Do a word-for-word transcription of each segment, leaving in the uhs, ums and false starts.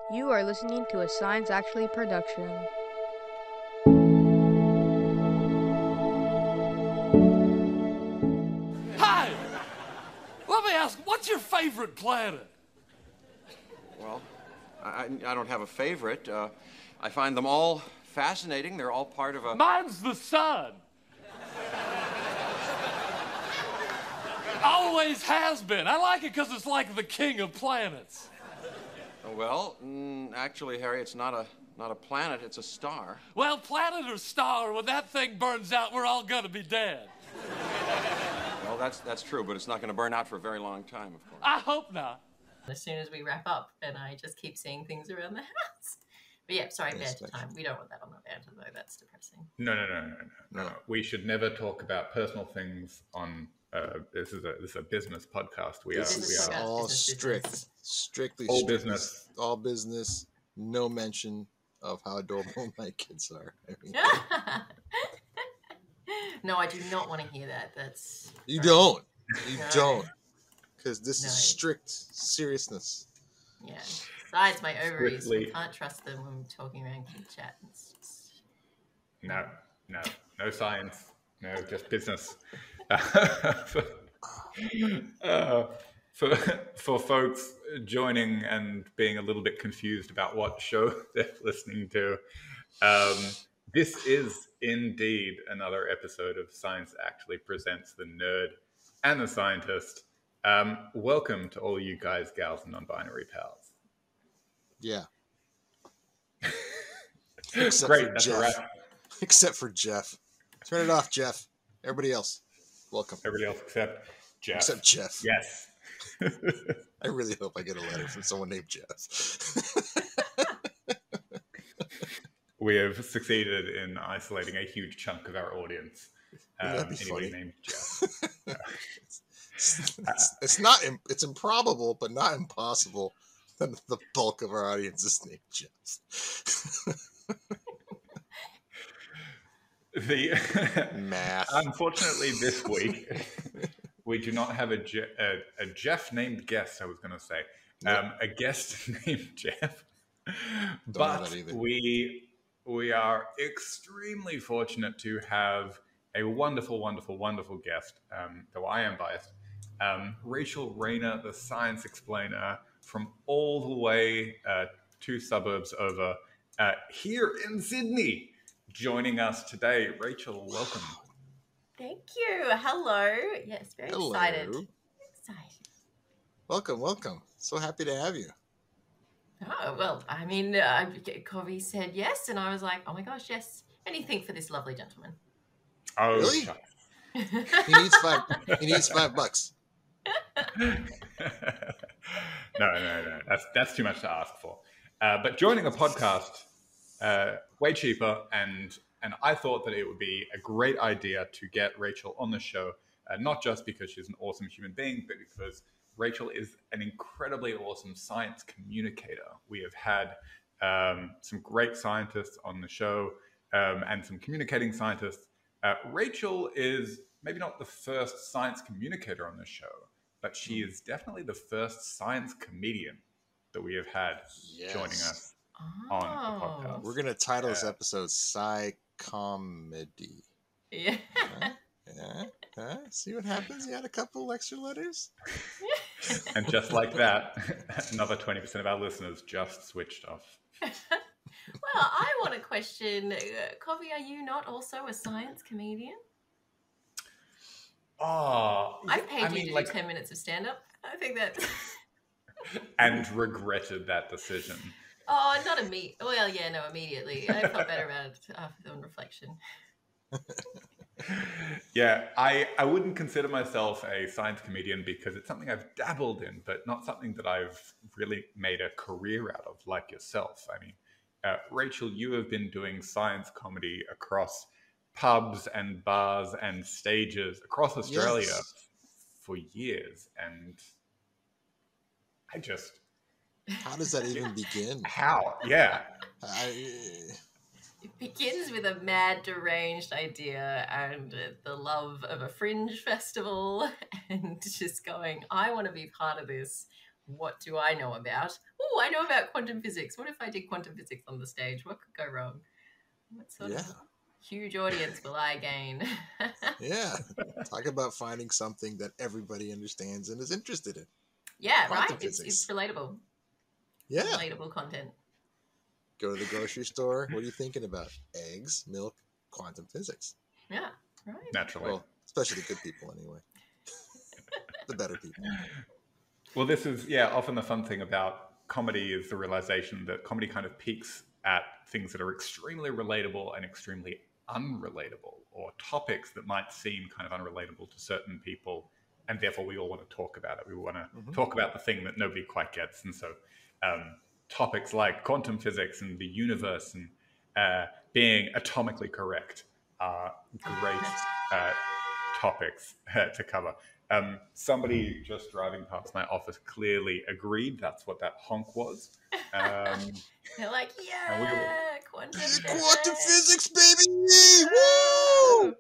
You are listening to a Science Actually production. Hi! Let me ask, what's your favorite planet? Well, I, I don't have a favorite. Uh, I find them all fascinating. They're all part of a... Mine's the sun. Always has been. I like it because it's like the king of planets. Well, mm, actually, Harry, it's not a not a planet. It's a star. Well, planet or star, when that thing burns out, we're all gonna be dead. Well, that's that's true, but it's not going to burn out for a very long time, of course. I hope not. As soon as we wrap up, and I just keep seeing things around the house. But yeah, sorry, Yes, banter time. We don't want that on the banter, though. That's depressing. No, no, no, no, no, no. No. no. We should never talk about personal things on. Uh, this is a this is a business podcast. We This are Business we is are podcast. all business, strict, business. strictly All strictly- business. all business. No mention of how adorable my kids are. I mean, No, I do not want to hear that. That's you don't, you No. don't, because this No. is strict seriousness. yeah. Besides, my ovaries, we Strictly- can't trust them when we're talking around kid chat. It's just... no, no, no science, no, just business. uh, for for folks joining and being a little bit confused about what show they're listening to, um, this is indeed another episode of Science Actually Presents the Nerd and the Scientist. Um, welcome to all you guys, gals, and non-binary pals. Yeah. Except Great, for that's a Jeff. wrap. Except for Jeff. Turn it off, Jeff. Everybody else, welcome. Everybody else except Jeff. Except Jeff. Yes. I really hope I get a letter from someone named Jeff. We have succeeded in isolating a huge chunk of our audience. Wouldn't that Um, be anybody funny? named Jeff. it's, it's not. im- It's improbable, but not impossible. That the bulk of our audience is named Jeff. The Math. Unfortunately, this week we do not have a, Je- a, a Jeff named guest. I was going to say um, a guest named Jeff, know but that either. we we are extremely fortunate to have a wonderful, wonderful, wonderful guest. Um, though I am biased, um, Rachel Rayner, the science explainer from all the way uh, two suburbs over uh, here in Sydney. Joining us today, Rachel, welcome. Thank you. Hello. Yes, very Hello. excited. Excited. Welcome, welcome. So happy to have you. Oh, well, I mean, uh, Covey said yes, and I was like, oh my gosh, yes. Anything for this lovely gentleman. Oh, Really? shucks. He needs five. He needs five bucks. no, no, no. That's that's too much to ask for. Uh, but joining a podcast, uh, way cheaper, and and I thought that it would be a great idea to get Rachel on the show, uh, not just because she's an awesome human being, but because Rachel is an incredibly awesome science communicator. We have had um, some great scientists on the show um, and some communicating scientists. Uh, Rachel is maybe not the first science communicator on the show, but she is definitely the first science comedian that we have had Yes. joining us Oh. on the podcast. We're gonna title this Yeah. episode "Sci Comedy." Yeah. Yeah. Huh? See what happens? You had a couple extra letters. And just like that, another twenty percent of our listeners just switched off. Well, I want to question, uh, Covey, are you not also a science comedian? Oh, I've paid I you mean, to like, do ten minutes of stand-up. I think that... and regretted that decision. Oh, not immediately. Well, yeah, no, immediately. I felt better about it after on reflection. Yeah, I, I wouldn't consider myself a science comedian because it's something I've dabbled in, but not something that I've really made a career out of like yourself. I mean, uh, Rachel, you have been doing science comedy across pubs and bars and stages across Australia Yes. for years. And I just, How does that even begin? how? Yeah. I, It begins with a mad, deranged idea and uh, the love of a fringe festival and just going, I want to be part of this. what do I know about? Oh, I know about quantum physics. What if I did quantum physics on the stage? What could go wrong? What sort Yeah. of huge audience will I gain? Yeah. Talk about finding something that everybody understands and is interested in. Yeah, Quantum right? It's, physics. it's relatable. Yeah. Relatable content. Go to the grocery store. What are you thinking about? Eggs, milk, quantum physics. Yeah, right. Naturally. Well, especially the good people anyway. The better people. Well, this is, yeah, often the fun thing about comedy is the realization that comedy kind of peaks at things that are extremely relatable and extremely unrelatable, or topics that might seem kind of unrelatable to certain people, and therefore we all want to talk about it. We want to Mm-hmm. talk about the thing that nobody quite gets. And so um, topics like quantum physics and the universe and uh, being atomically correct are great uh, topics uh, to cover. Um, somebody just driving past my office clearly agreed that's what that honk was. Um, They're like, And we yeah, will- quantum Quantum physics. physics, baby! Woo!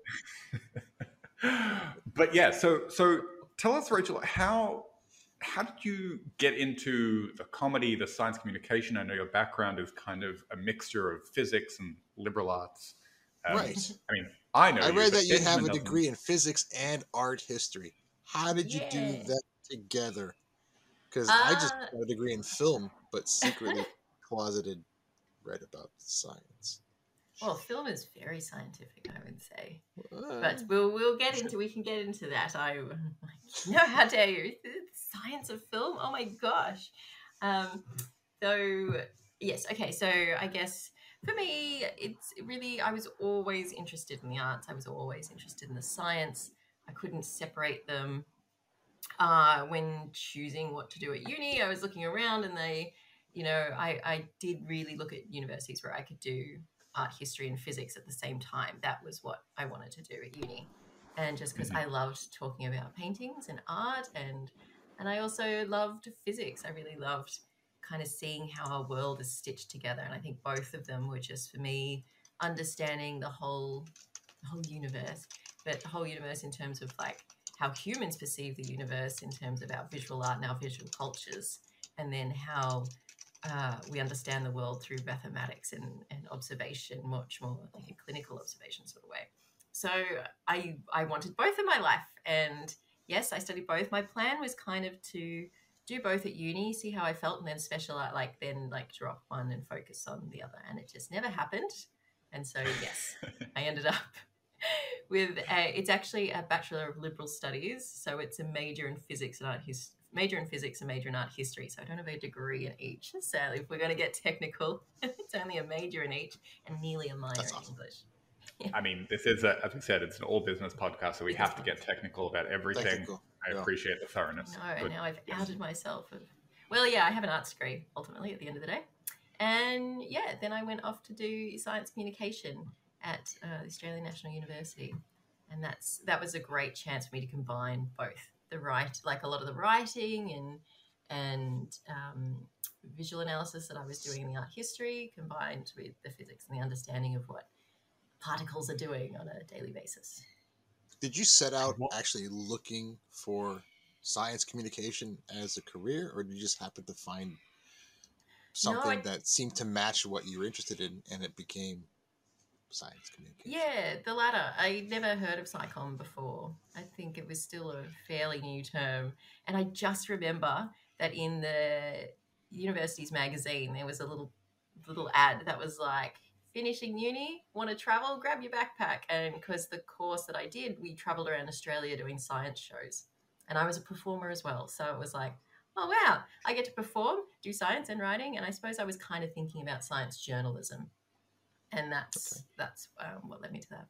but yeah, so so tell us, Rachel, how how did you get into the comedy, the science communication? I know your background is kind of a mixture of physics and liberal arts. Um, Right. I mean, I know. I you, read but that you have Benjamin a doesn't. degree in physics and art history. How did you do Yeah. that together? Because I just Uh, got a degree in film, but secretly closeted read about science. Well, film is very scientific, I would say. Uh, But we'll we'll get into we can get into that. I no, how dare you? The science of film. Oh my gosh. Um, so yes, okay. So I guess for me, it's really I was always interested in the arts. I was always interested in the science. I couldn't separate them. Uh, when choosing what to do at uni, I was looking around, and they, you know, I I did really look at universities where I could do art history and physics at the same time. That was what I wanted to do at uni. And just because I loved talking about paintings and art, and and I also loved physics. I really loved kind of seeing how our world is stitched together. And I think both of them were just for me understanding the whole the whole universe, but the whole universe in terms of like how humans perceive the universe in terms of our visual art and our visual cultures, and then how uh, we understand the world through mathematics and, and observation, much more like a clinical observation sort of way. So I I wanted both in my life, and yes, I studied both. My plan was kind of to do both at uni, see how I felt, and then specialize, like then like drop one and focus on the other, and it just never happened. And so yes, I ended up with a, it's actually a Bachelor of Liberal Studies, so it's a major in physics and art his, major in physics and major in art history. So I don't have a degree in each. So if we're going to get technical, it's only a major in each and nearly a minor That's in awesome. English. I mean, this is, a, as we said, it's an all business podcast, so we have to get technical about everything. Technical, I yeah. appreciate the thoroughness. No, Good. and now I've outed myself. Of, well, yeah, I have an arts degree ultimately at the end of the day. And yeah, then I went off to do science communication at uh, the Australian National University. And that's that was a great chance for me to combine both the right, like a lot of the writing and and um, visual analysis that I was doing in the art history, combined with the physics and the understanding of what particles are doing on a daily basis. Did you set out actually looking for science communication as a career, or did you just happen to find something I- that seemed to match what you were interested in, and it became science communication? Yeah, the latter. I never heard of SciComm before. I think it was still a fairly new term. And I just remember that in the university's magazine, there was a little little ad that was like, finishing uni, want to travel, grab your backpack. And because the course that I did, we traveled around Australia doing science shows. And I was a performer as well. So it was like, oh, wow, I get to perform, do science and writing. And I suppose I was kind of thinking about science journalism. And that's Okay. that's um, what led me to that.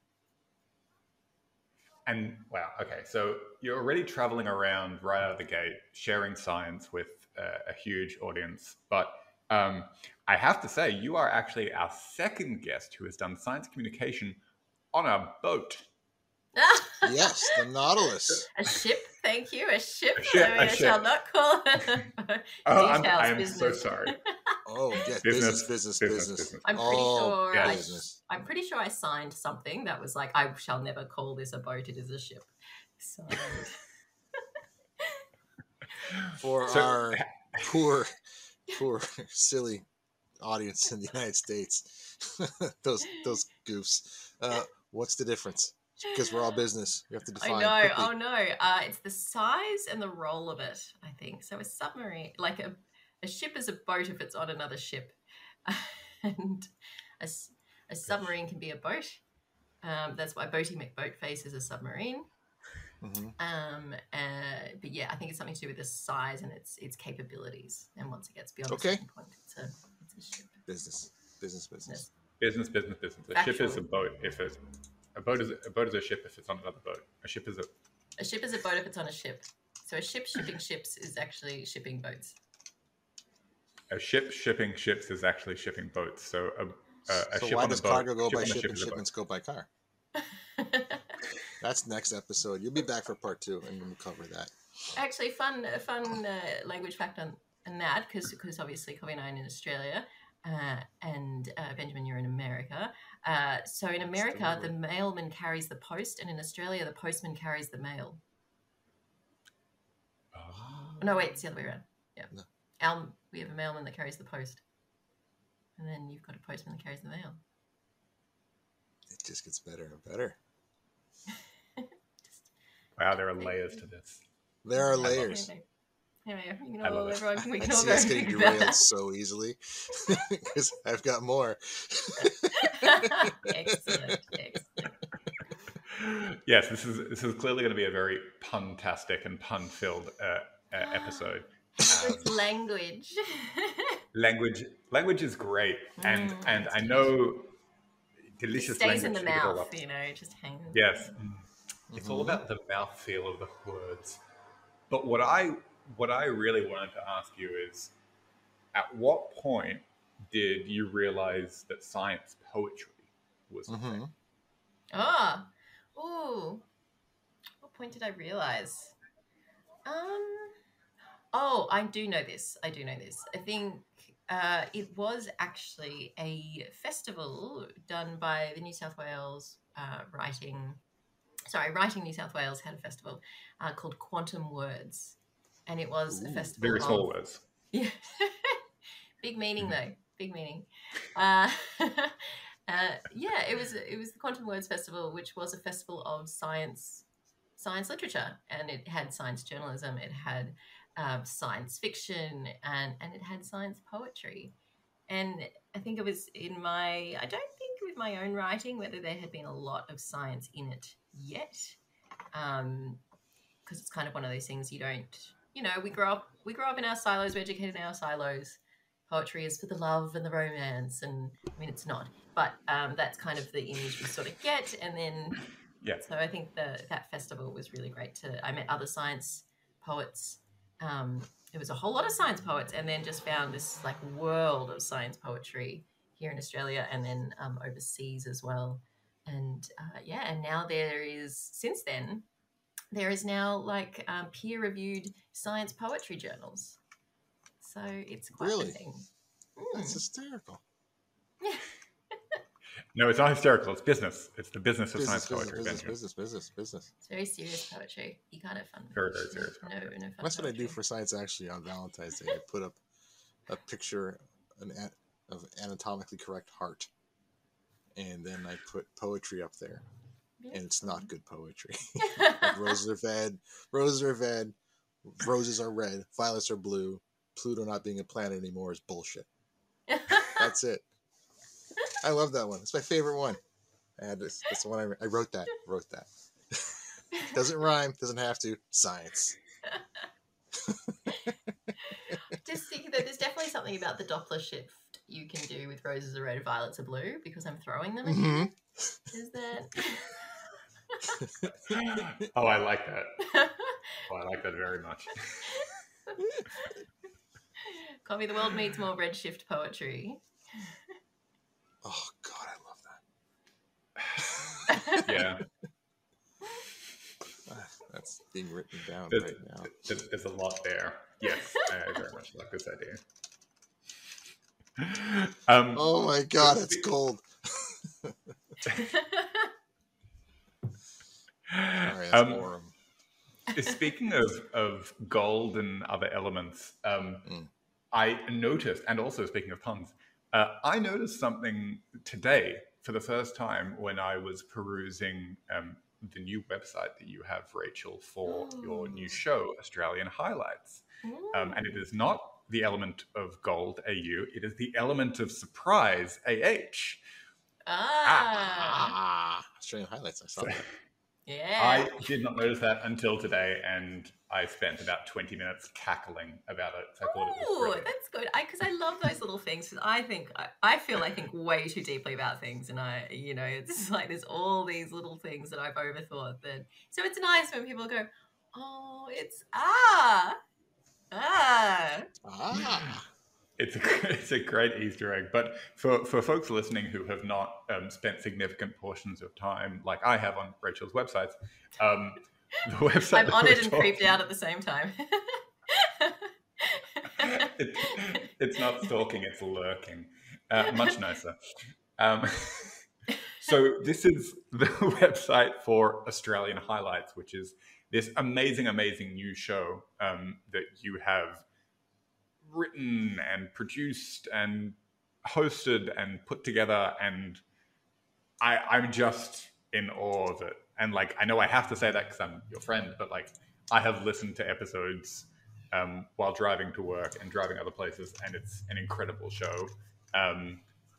And wow, okay, so you're already traveling around right out of the gate, sharing science with uh, a huge audience. But um, I have to say, you are actually our second guest who has done science communication on a boat. Yes, the Nautilus. A ship, thank you. A ship. A ship, I, mean, a I shall ship. not call it. Oh, I'm, Details, I am business. so sorry. Oh, yes, Business, business, business, business, business. business. I'm pretty Oh, sure. yeah. I, business. I'm pretty sure I signed something that was like, I shall never call this a boat. It is a ship. So For So- our poor, poor, silly audience in the United States. those those goofs. Uh, what's the difference? Because we're all business. We have to define. I know. quickly. Oh no. Uh, it's the size and the role of it, I think. So a submarine, like a, a ship is a boat if it's on another ship. and a, a submarine can be a boat. Um, that's why Boaty McBoatface is a submarine. Mm-hmm. Um, uh, but yeah, I think it's something to do with the size and its its capabilities. And once it gets beyond Okay. a certain point, it's a, it's a ship. Business, business, business. Business, business, business. A Factual. ship is a boat if it. A boat is a boat is a ship if it's on another boat. A ship is a. A ship is a boat if it's on a ship. So a ship shipping ships is actually shipping boats. A ship shipping ships is actually shipping boats. So a, a, a so ship why on does a boat, cargo go ship by on a ship ship and is a boat. shipments go by car? That's next episode. You'll be back for part two, and we'll cover that. Actually, fun a fun uh, language fact on, on that, because because obviously Coby and I are in Australia, uh, and uh, Benjamin, you're in America. Uh, so in America, the mailman carries the post, and in Australia, the postman carries the mail. Oh. No, wait, it's the other way around. Yeah, No. Our, we have a mailman that carries the post, and then you've got a postman that carries the mail. It just gets better and better. Wow, there are layers to this. There are love it. layers. Anyway, anyway, you I know, love it. everyone, we I can all see go us getting think about derailed that. so easily because I've got more. Excellent, excellent. Yes, this is this is clearly going to be a very pun-tastic and pun-filled uh, uh, episode. Um, With language. language, language is great, and Mm, and I it's know It delicious stays language. in the to develop. mouth, you know, it just hangs. Yes, it's all Mhm. about the mouthfeel of the words. But what I what I really wanted to ask you is, at what point did you realize that science poetry was a thing? Mhm. Ah, ooh. What point did I realize? Um. Oh, I do know this. I do know this. I think uh, it was actually a festival done by the New South Wales uh, Writing. Sorry, Writing New South Wales had a festival uh, called Quantum Words, and it was a Ooh, festival. Very of- small words. Yeah. Big meaning though. Big meaning. Uh, uh, yeah, it was it was the Quantum Words Festival, which was a festival of science science literature, and it had science journalism, it had um, science fiction, and and it had science poetry. And I think it was in my I don't think with my own writing whether there had been a lot of science in it yet, um, because it's kind of one of those things you don't. You know, we grow up we grow up in our silos, we're educated in our silos. Poetry is for the love and the romance, and I mean it's not, but um, that's kind of the image we sort of get. And then, Yeah. so I think the that festival was really great. To I met other science poets. Um, it was a whole lot of science poets, and then just found this like world of science poetry here in Australia, and then um, overseas as well. And uh, yeah, and now there is since then. There is now like um, peer-reviewed science poetry journals, so it's quite Really? a thing. That's Mm. hysterical. No, it's not hysterical. It's business. It's the business of Business, science business, poetry. business, Benjamin. business, business, business. It's very serious poetry. You can't have fun. Very, very serious No, poetry. no fun. That's what I do poetry. for science actually on Valentine's Day. I put up a picture an, a- of anatomically correct heart, and then I put poetry up there, and it's not good poetry. Like roses are red, roses are red, roses are red, violets are blue. Pluto not being a planet anymore is bullshit. That's it. I love that one. It's my favorite one. I had this. That's the one I, I wrote. That wrote that. Doesn't rhyme. Doesn't have to. Science. Just thinking that there's definitely something about the Doppler shift you can do with roses are red, violets are blue, because I'm throwing them at you. Mhm. Is that? Oh, I like that. Oh, I like that very much. Copy the world needs more redshift poetry. Oh God, I love that. Yeah. Ah, that's being written down There's, right now. there's, there's a lot there. Yes, I very much like this idea. Um, Oh my God, it's cold. All right, that's Um, more. speaking of, of gold and other elements, um, mm. I noticed, and also speaking of puns, uh, I noticed something today for the first time when I was perusing um, the new website that you have, Rachel, for Ooh. your new show, Australian Highlights. Um, and it is not the element of gold, A U, it is the element of surprise, A H. Ah. ah. Australian Highlights, I saw so, that. Yeah. I did not notice that until today, and I spent about twenty minutes cackling about it. So I thought it was Ooh, brilliant. that's good. Because I, I love those little things. 'Cause I think I, I feel I think way too deeply about things, and I, you know, it's like there's all these little things that I've overthought. That so it's nice when people go, "Oh, it's ah, ah, ah." It's a, it's a great Easter egg. But for, for folks listening who have not um, spent significant portions of time, like I have on Rachel's websites, um, the website... I'm honoured and creeped out at the same time. it, it's not stalking, it's lurking. Uh, much nicer. Um, so this is the website for Australian Highlights, which is this amazing, amazing new show um, that you have written and produced and hosted and put together, and I, I'm just in awe of it. And like, I know I have to say that because I'm your friend, but like, I have listened to episodes um, while driving to work and driving other places, and it's an incredible show. Um,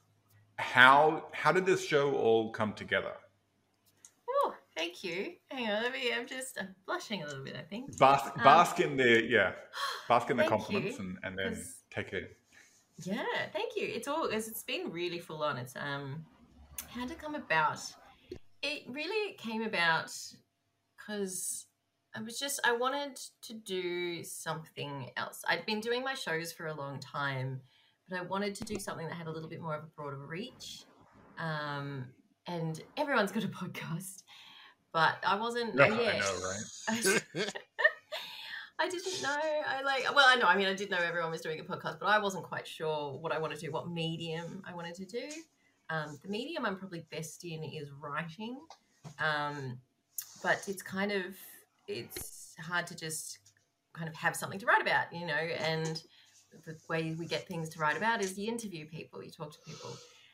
how how did this show all come together? Oh, thank you. Hang on, let me. I'm just I'm blushing a little bit, I think. Bask, Um, bask in the yeah, bask in the thank compliments, you. and, and then Yes. take it. Yeah, thank you. It's all it's it's been really full on. It's um how did it come about? It really came about because I was just I wanted to do something else. I'd been doing my shows for a long time, but I wanted to do something that had a little bit more of a broader reach. Um, and everyone's got a podcast, but I wasn't. No, yeah, I know, right? I didn't know. I like. Well, I know. I mean, I did know everyone was doing a podcast, but I wasn't quite sure what I wanted to do, what medium I wanted to do. Um, the medium I'm probably best in is writing, um, but it's kind of it's hard to just kind of have something to write about, you know. And the way we get things to write about is you interview people, you talk to people,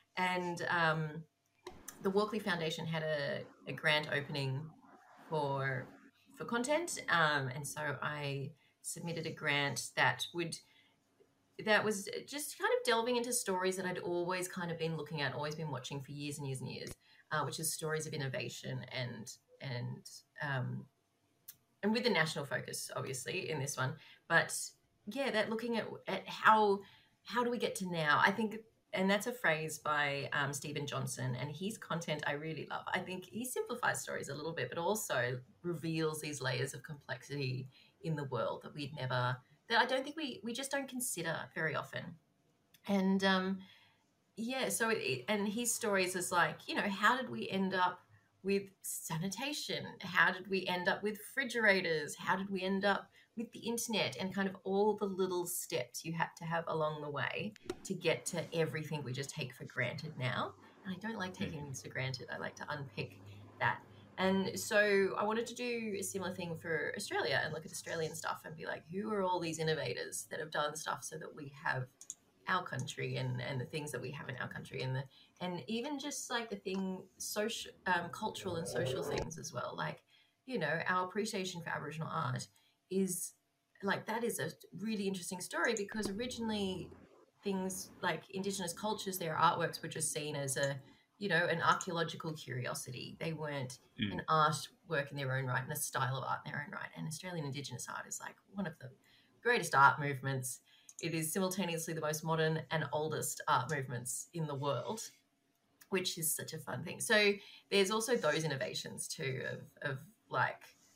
and um, the Walkley Foundation had a, a grant opening for. for content, um, and so I submitted a grant that would that was just kind of delving into stories that I'd always kind of been looking at, always been watching for years and years and years, uh, which is stories of innovation and and um, and with the national focus, obviously, in this one. But yeah, that looking at at how how do we get to now? I think. And that's a phrase by um, Stephen Johnson, and his content I really love. I think he simplifies stories a little bit, but also reveals these layers of complexity in the world that we'd never, that I don't think we, we just don't consider very often. And um, yeah, so, it, it, and his stories is like, you know, how did we end up with sanitation? How did we end up with refrigerators? How did we end up with the internet, and kind of all the little steps you had to have along the way to get to everything we just take for granted now. And I don't like taking things for granted. I like to unpick that. And so I wanted to do a similar thing for Australia and look at Australian stuff and be like, who are all these innovators that have done stuff so that we have our country and, and the things that we have in our country, and the and even just like the thing, social, um, cultural and social things as well. Like, you know, our appreciation for Aboriginal art is like, that is a really interesting story, because originally things like Indigenous cultures, their artworks were just seen as a, you know, an archaeological curiosity. They weren't mm. an artwork in their own right and a style of art in their own right. And Australian Indigenous art is like one of the greatest art movements. It is simultaneously the most modern and oldest art movements in the world, which is such a fun thing. So there's also those innovations too of, of like,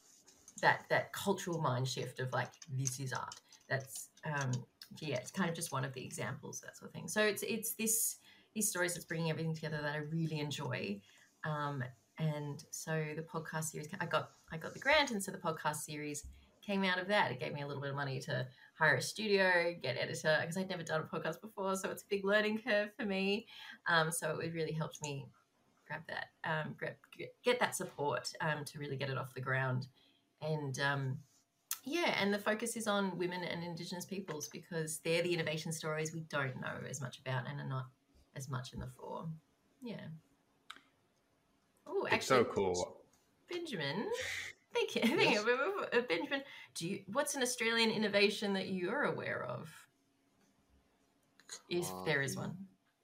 that that cultural mind shift of like, this is art. That's um yeah, it's kind of just one of the examples, that sort of thing. So it's it's this these stories that's bringing everything together that I really enjoy. Um and so the podcast series, I got I got the grant, and so the podcast series came out of that. It gave me a little bit of money to hire a studio, get editor, because I'd never done a podcast before, so it's a big learning curve for me. Um so it really helped me grab that um grab, get that support um to really get it off the ground. and um, yeah, and the focus is on women and Indigenous peoples because they're the innovation stories we don't know as much about and are not as much in the fore. Yeah. Oh, actually, it's so cool. Benjamin. Thank you. Thank Yes. you. Uh, Benjamin, do you, what's an Australian innovation that you're aware of? If there is one.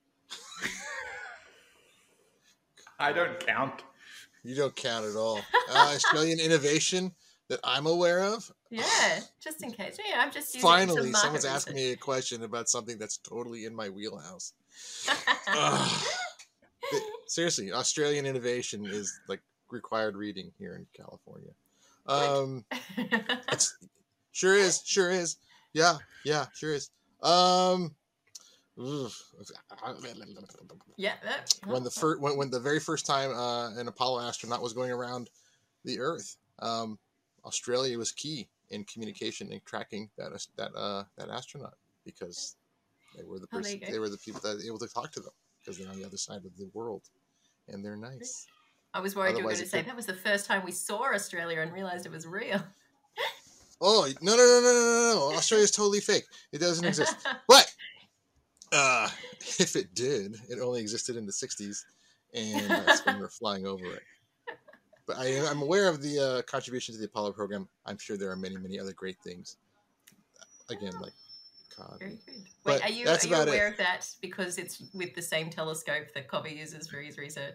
I don't count. You don't count at all. Uh, Australian innovation that I'm aware of. Yeah, just in case. Yeah, I'm just using it to Finally, market someone's asking research. me a question about something that's totally in my wheelhouse. Ugh. Th- Seriously, Australian innovation is like required reading here in California. Um, it's, sure is, sure is. Yeah, yeah, sure is. Um, ugh. yeah. That, when the first, when, when the very first time uh, an Apollo astronaut was going around the Earth, um, Australia was key in communication and tracking that as- that uh, that astronaut because they were the Oh, there person, you go. they were the people that were able to talk to them because they're on the other side of the world and they're nice. I was worried you were Otherwise going to it say could- that was the first time we saw Australia and realised it was real. Oh no no no no no no no! Australia's totally fake. It doesn't exist. But uh, if it did, it only existed in the sixties, and that's when we were flying over it. But I, I'm aware of the uh, contribution to the Apollo program. I'm sure there are many, many other great things. Again, like God. Very good. Wait, But are you, are that's you about aware it. of that because it's with the same telescope that Cobby uses for his research?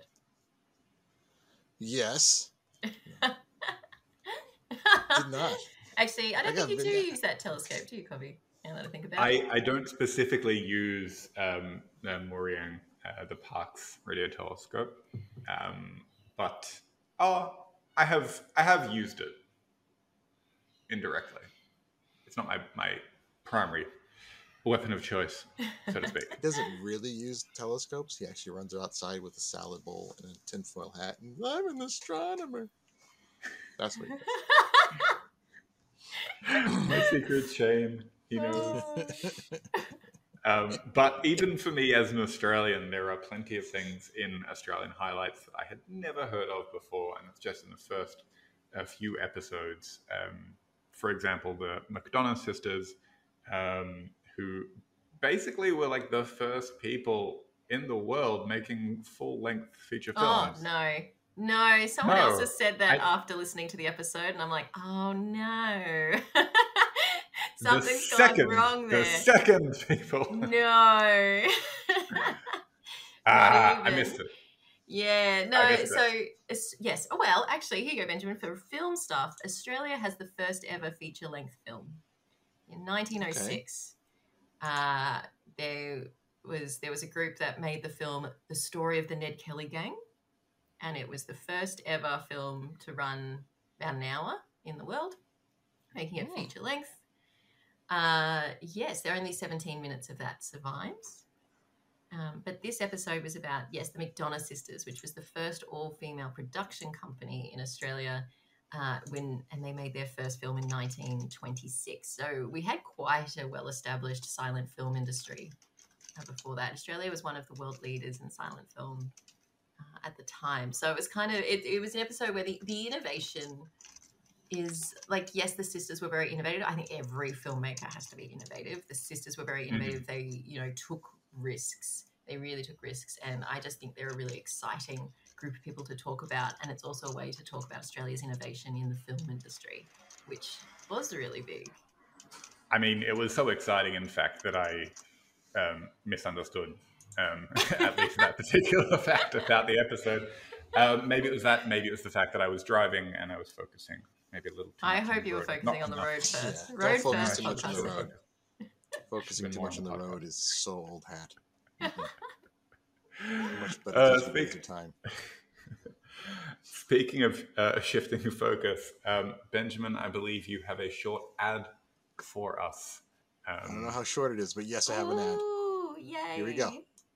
Yes, did not. Actually, I don't I got think you do video- use that telescope, do you, Cobby? Now that I think about it. I, I don't specifically use um, the Muriang, uh, the Parkes radio telescope, um, but oh, I have I have used it indirectly. It's not my, my primary weapon of choice, so to speak. He doesn't really use telescopes. He actually runs outside with a salad bowl and a tinfoil hat, and I'm an astronomer. That's what he does. My secret shame, you know. Oh. Um, but even for me as an Australian, there are plenty of things in Australian highlights that I had never heard of before, and it's just in the first uh, few episodes. Um, for example, the McDonough sisters, um, who basically were like the first people in the world making full-length feature Oh, films. no. No, someone else No, has said that I- after listening to the episode, and I'm like, oh, no. The Something's second, gone wrong there. The second people. No. ah, I even. missed it. Yeah, I no, missed so, it's, yes. Oh, well, actually, here you go, Benjamin. For film stuff, Australia has the first ever feature-length film. In nineteen oh six, uh, there was there was a group that made the film The Story of the Ned Kelly Gang, and it was the first ever film to run about an hour in the world, making it Oh. feature-length. Uh, yes, there are only seventeen minutes of that survives. Um, but this episode was about, yes, the McDonough sisters, which was the first all-female production company in Australia uh, when, and they made their first film in nineteen twenty-six. So we had quite a well-established silent film industry uh, before that. Australia was one of the world leaders in silent film uh, at the time. So it was kind of, it, it was an episode where the, the innovation is like, yes, the sisters were very innovative. I think every filmmaker has to be innovative. The sisters were very innovative. Mm-hmm. They, you know, took risks. They really took risks. And I just think they're a really exciting group of people to talk about. And it's also a way to talk about Australia's innovation in the film industry, which was really big. I mean, it was so exciting, in fact, that I um, misunderstood um, at least that particular fact about the episode. Uh, maybe it was that. Maybe it was the fact that I was driving and I was focusing maybe a little too I much on hope the you were road. focusing Not on the enough. road first. Yeah, Road don't focus first. too much on the podcast. road. Focusing Been too more much on on the the podcast. road is so old hat. Much better Uh, uh, speak- your time. Speaking of uh, shifting focus, um, Benjamin, I believe you have a short ad for us. Um, I don't know how short it is, but yes, I have an ad. Ooh, yay. Here we go.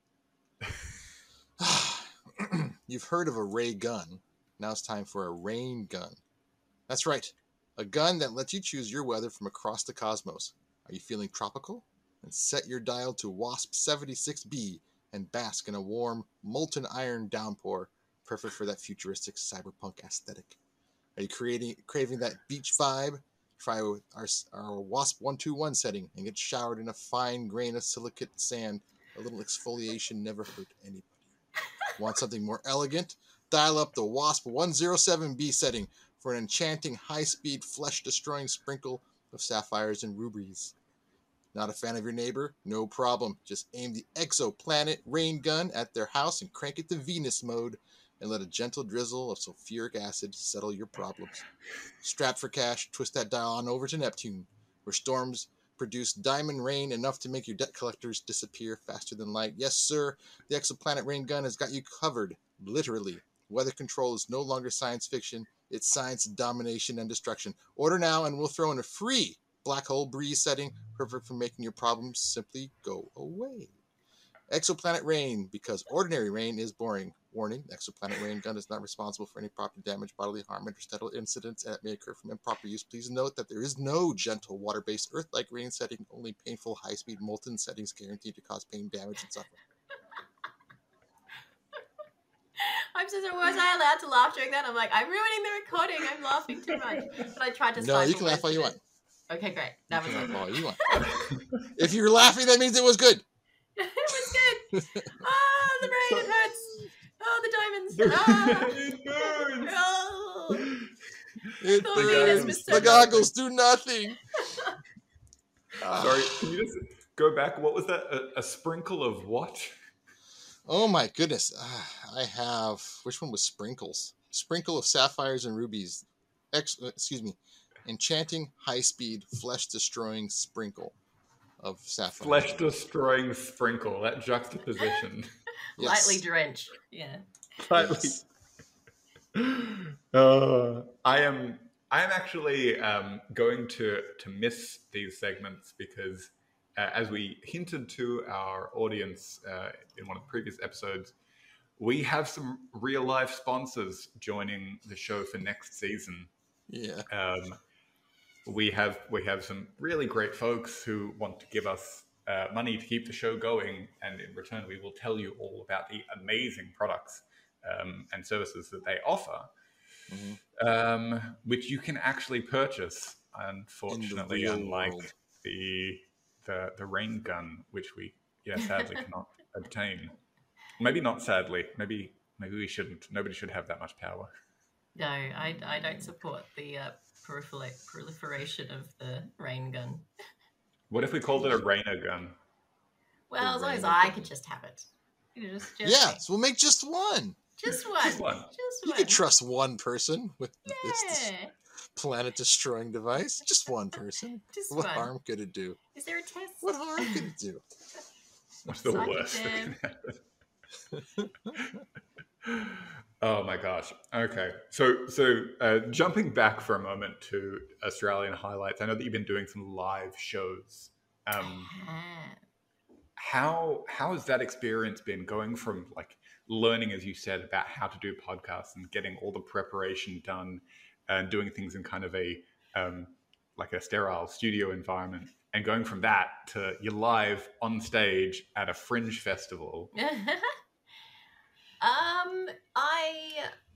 You've heard of a ray gun. Now it's time for a rain gun. That's right. A gun that lets you choose your weather from across the cosmos. Are you feeling tropical? Then set your dial to WASP seventy-six B and bask in a warm, molten iron downpour, perfect for that futuristic cyberpunk aesthetic. Are you creating craving that beach vibe? Try our, our WASP one two one setting and get showered in a fine grain of silicate sand. A little exfoliation never hurt anybody. Want something more elegant? Dial up the WASP one oh seven B setting for an enchanting high-speed flesh-destroying sprinkle of sapphires and rubies. Not a fan of your neighbor? No problem. Just aim the Exoplanet rain gun at their house and crank it to Venus mode and let a gentle drizzle of sulfuric acid settle your problems. Strapped for cash, twist that dial on over to Neptune, where storms produce diamond rain enough to make your debt collectors disappear faster than light. Yes, sir, the Exoplanet rain gun has got you covered, literally. Weather control is no longer science fiction. It's science domination and destruction. Order now and we'll throw in a free black hole breeze setting, perfect for making your problems simply go away. Exoplanet Rain, because ordinary rain is boring. Warning, the Exoplanet Rain gun is not responsible for any property damage, bodily harm, interstitial incidents that may occur from improper use. Please note that there is no gentle water-based Earth-like rain setting, only painful high-speed molten settings guaranteed to cause pain, damage, and suffering. I'm so sorry. Was I allowed to laugh during that? I'm like, I'm ruining the recording. I'm laughing too much. But I tried to. No, you can laugh all you want. Okay, great. That you was can laugh all you want. If you're laughing, that means it was good. It was good. Oh, the rain, it hurts. Oh, the diamonds. Ah. It burns. Oh. It The burns. Venus The goggles do nothing. Sorry, can you just go back? What was that? A, a sprinkle of what? Oh my goodness. Uh, I have, which one was sprinkles? Sprinkle of sapphires and rubies. Ex, excuse me. Enchanting, high-speed, flesh-destroying sprinkle of sapphires. Flesh-destroying sprinkle. That juxtaposition. Yes. Lightly drenched. Yeah. Slightly. Yes. Uh, I am. I am actually um, going to to miss these segments because, uh, as we hinted to our audience uh, in one of the previous episodes, we have some real life sponsors joining the show for next season. Yeah. Um, we have we have some really great folks who want to give us uh, money to keep the show going, and in return, we will tell you all about the amazing products um, and services that they offer, mm-hmm. um, which you can actually purchase. Unfortunately, the unlike world. the the the rain gun, which we yeah sadly cannot obtain. Maybe not sadly. Maybe maybe we shouldn't. Nobody should have that much power. No, I, I don't support the uh, prolifer- proliferation of the rain gun. What if we called it a rainer gun? Well, The as long as rain I gun. could just have it. You know, just, just Yeah, so we'll make just one. Just one. Just one. Just You one. can trust one person with this Yeah. planet-destroying device. Just one person. Just What one. harm could it do? Is there a test? What harm could it do? What's the Suck it, worst that Dan. can happen? Oh my gosh. Okay. So so uh, jumping back for a moment to Australian highlights. I know that you've been doing some live shows. Um, Ah. how how has that experience been going from like learning, as you said, about how to do podcasts and getting all the preparation done and doing things in kind of a um, like a sterile studio environment, and going from that to you're live on stage at a fringe festival? um, I,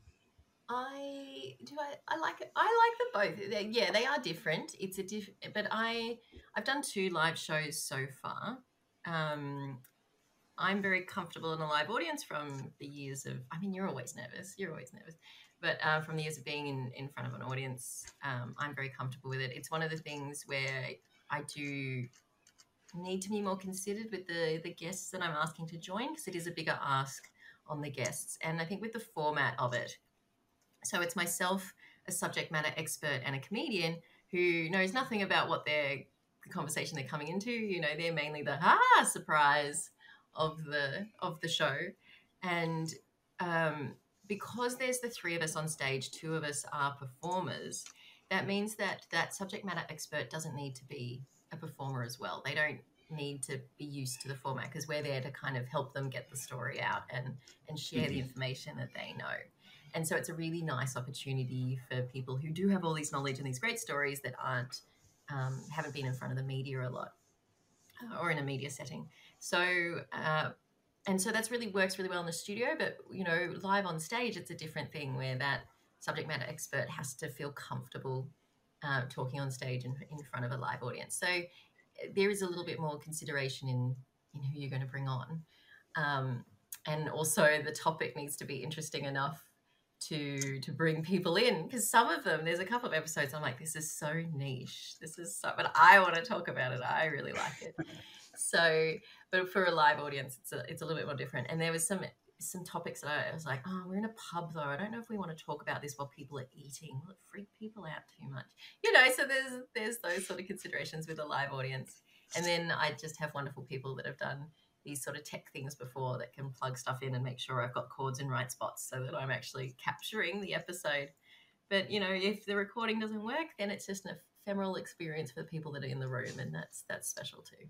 I do I I like it. I like them both. They- yeah, they are different. It's a diff, but I I've done two live shows so far. Um, I'm very comfortable in a live audience from the years of. I mean, you're always nervous. You're always nervous, but uh, from the years of being in in front of an audience, um, I'm very comfortable with it. It's one of the things where I do need to be more considered with the the guests that I'm asking to join, because it is a bigger ask on the guests. And I think with the format of it, so it's myself, a subject matter expert, and a comedian who knows nothing about what they're the conversation they're coming into. You know, they're mainly the ha surprise of the of the show. And um, because there's the three of us on stage, two of us are performers. That means that that subject matter expert doesn't need to be a performer as well. They don't need to be used to the format, because we're there to kind of help them get the story out and and share the information that they know. And so it's a really nice opportunity for people who do have all these knowledge and these great stories that aren't um, haven't been in front of the media a lot, uh, or in a media setting. So uh, and so that's really works really well in the studio. But you know, live on stage, it's a different thing where that subject matter expert has to feel comfortable uh, talking on stage in, in front of a live audience. So there is a little bit more consideration in, in who you're going to bring on. Um, and also the topic needs to be interesting enough to to bring people in, because some of them, there's a couple of episodes I'm like, this is so niche, this is so, but I want to talk about it, I really like it. So, but for a live audience, it's a, it's a little bit more different. And there was some some topics that I, I was like, oh, we're in a pub though, I don't know if we want to talk about this while people are eating, will it freak people out too much, you know? So there's there's those sort of considerations with a live audience. And then I just have wonderful people that have done these sort of tech things before that can plug stuff in and make sure I've got chords in right spots so that I'm actually capturing the episode. But, you know, if the recording doesn't work, then it's just an ephemeral experience for the people that are in the room, and that's that's special too.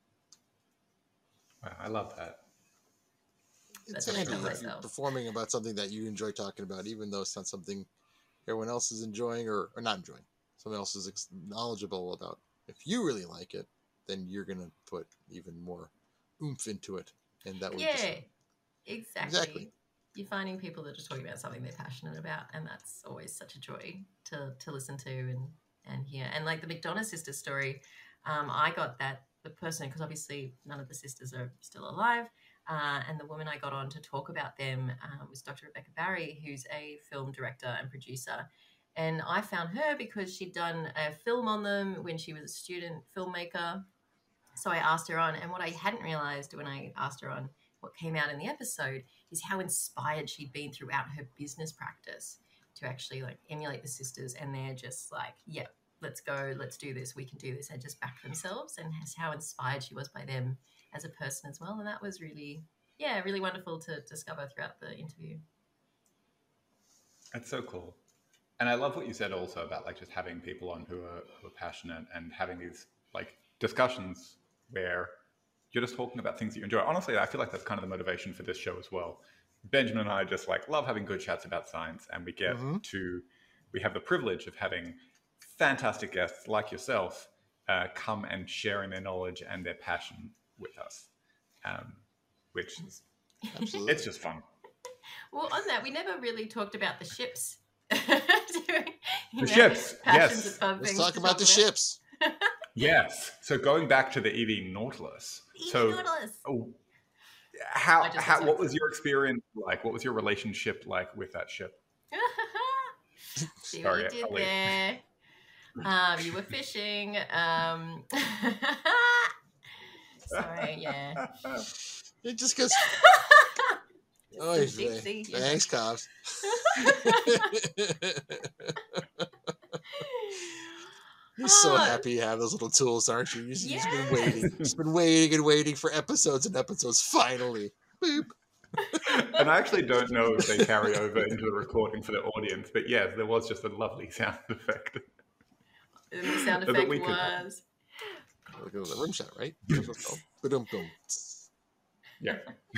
Wow, I love that. It's That's what I actually tell if you're myself. performing about something that you enjoy talking about, even though it's not something everyone else is enjoying or, or not enjoying. Someone else is ex- knowledgeable about. If you really like it, then you're going to put even more oomph into it. And that would Yeah, just, exactly. Exactly. You're finding people that are talking about something they're passionate about, and that's always such a joy to to listen to and, and hear. And like the McDonough sisters story, um, I got that, the person, because obviously none of the sisters are still alive, uh, and the woman I got on to talk about them um, was Doctor Rebecca Barry, who's a film director and producer. And I found her because she'd done a film on them when she was a student filmmaker. So I asked her on, and what I hadn't realized when I asked her on what came out in the episode is how inspired she'd been throughout her business practice to actually like emulate the sisters. And they're just like, yep, yeah, let's go, let's do this, we can do this, and just back themselves, and how inspired she was by them as a person as well. And that was really, yeah, really wonderful to discover throughout the interview. That's so cool. And I love what you said also about like just having people on who are, who are passionate and having these like discussions where you're just talking about things that you enjoy. Honestly, I feel like that's kind of the motivation for this show as well. Benjamin and I just like love having good chats about science, and we get mm-hmm. to, we have the privilege of having fantastic guests like yourself uh, come and sharing their knowledge and their passion with us, um, which is, Absolutely. It's just fun. Well, on that, we never really talked about the ships. Doing, the know, ships, yes. Let's talk about the about. ships. Yes. So going back to the E V Nautilus. E V so, Nautilus. Oh, how, how what was it. your experience like? What was your relationship like with that ship? See Sorry, what you did I'll there. Um, you were fishing. Um, sorry, yeah. It just goes. Oh, deep sea, thanks, cops. You're so happy you have those little tools, aren't you? You've yes. been waiting. You've been waiting and waiting for episodes and episodes. Finally. Boop. And I actually don't know if they carry over into the recording for the audience, but yes, there was just a lovely sound effect. And the sound effect was... Look at the rim shot, right? Yeah.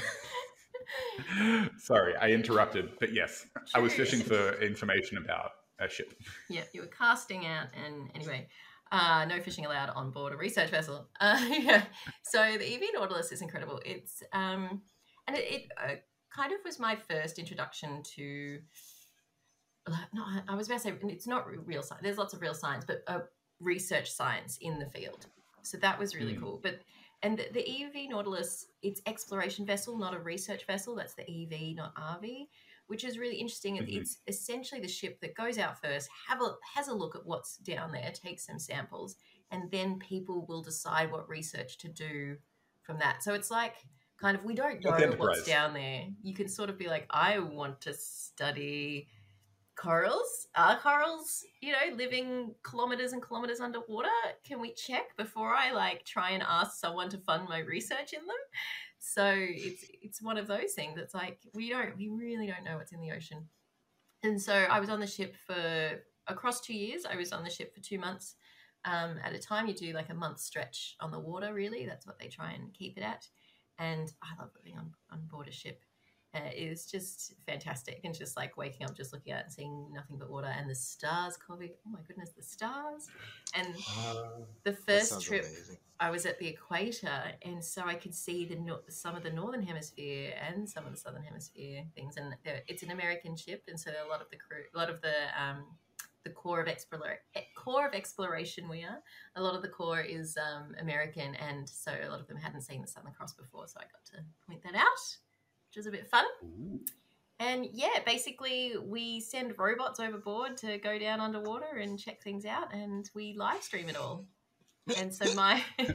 Sorry, I interrupted, but yes, I was fishing for information about a ship. Yeah, you were casting out, and anyway, uh, no fishing allowed on board a research vessel. Uh, yeah. So the E V Nautilus is incredible. It's um, and it, it uh, kind of was my first introduction to. No, I was about to say it's not real science. There's lots of real science, but uh, research science in the field. So that was really mm. cool. But and the, the E V Nautilus, it's exploration vessel, not a research vessel. That's the E V, not R V, which is really interesting. Mm-hmm. It's essentially the ship that goes out first, have a has a look at what's down there, takes some samples, and then people will decide what research to do from that. So it's like kind of we don't know what's down there. You can sort of be like, I want to study corals. Are corals, you know, living kilometers and kilometers underwater? Can we check before I like try and ask someone to fund my research in them? So it's it's one of those things that's like we don't we really don't know what's in the ocean. And so I was on the ship for across two years. I was on the ship for two months um, at a time. You do like a month stretch on the water. Really, that's what they try and keep it at. And I love living on on board a ship. uh, is just fantastic. And just like waking up, just looking out and seeing nothing but water and the stars, Colby. Oh my goodness, the stars. And the first trip, amazing. I was at the equator, and so I could see the no- some of the northern hemisphere and some of the southern hemisphere things. And it's an American ship, and so a lot of the crew, a lot of the um, the core of exploration, core of exploration, we are. A lot of the core is um, American, and so a lot of them hadn't seen the Southern Cross before, so I got to point that out, which was a bit fun. Ooh. And yeah, basically we send robots overboard to go down underwater and check things out, and we live stream it all. And so my my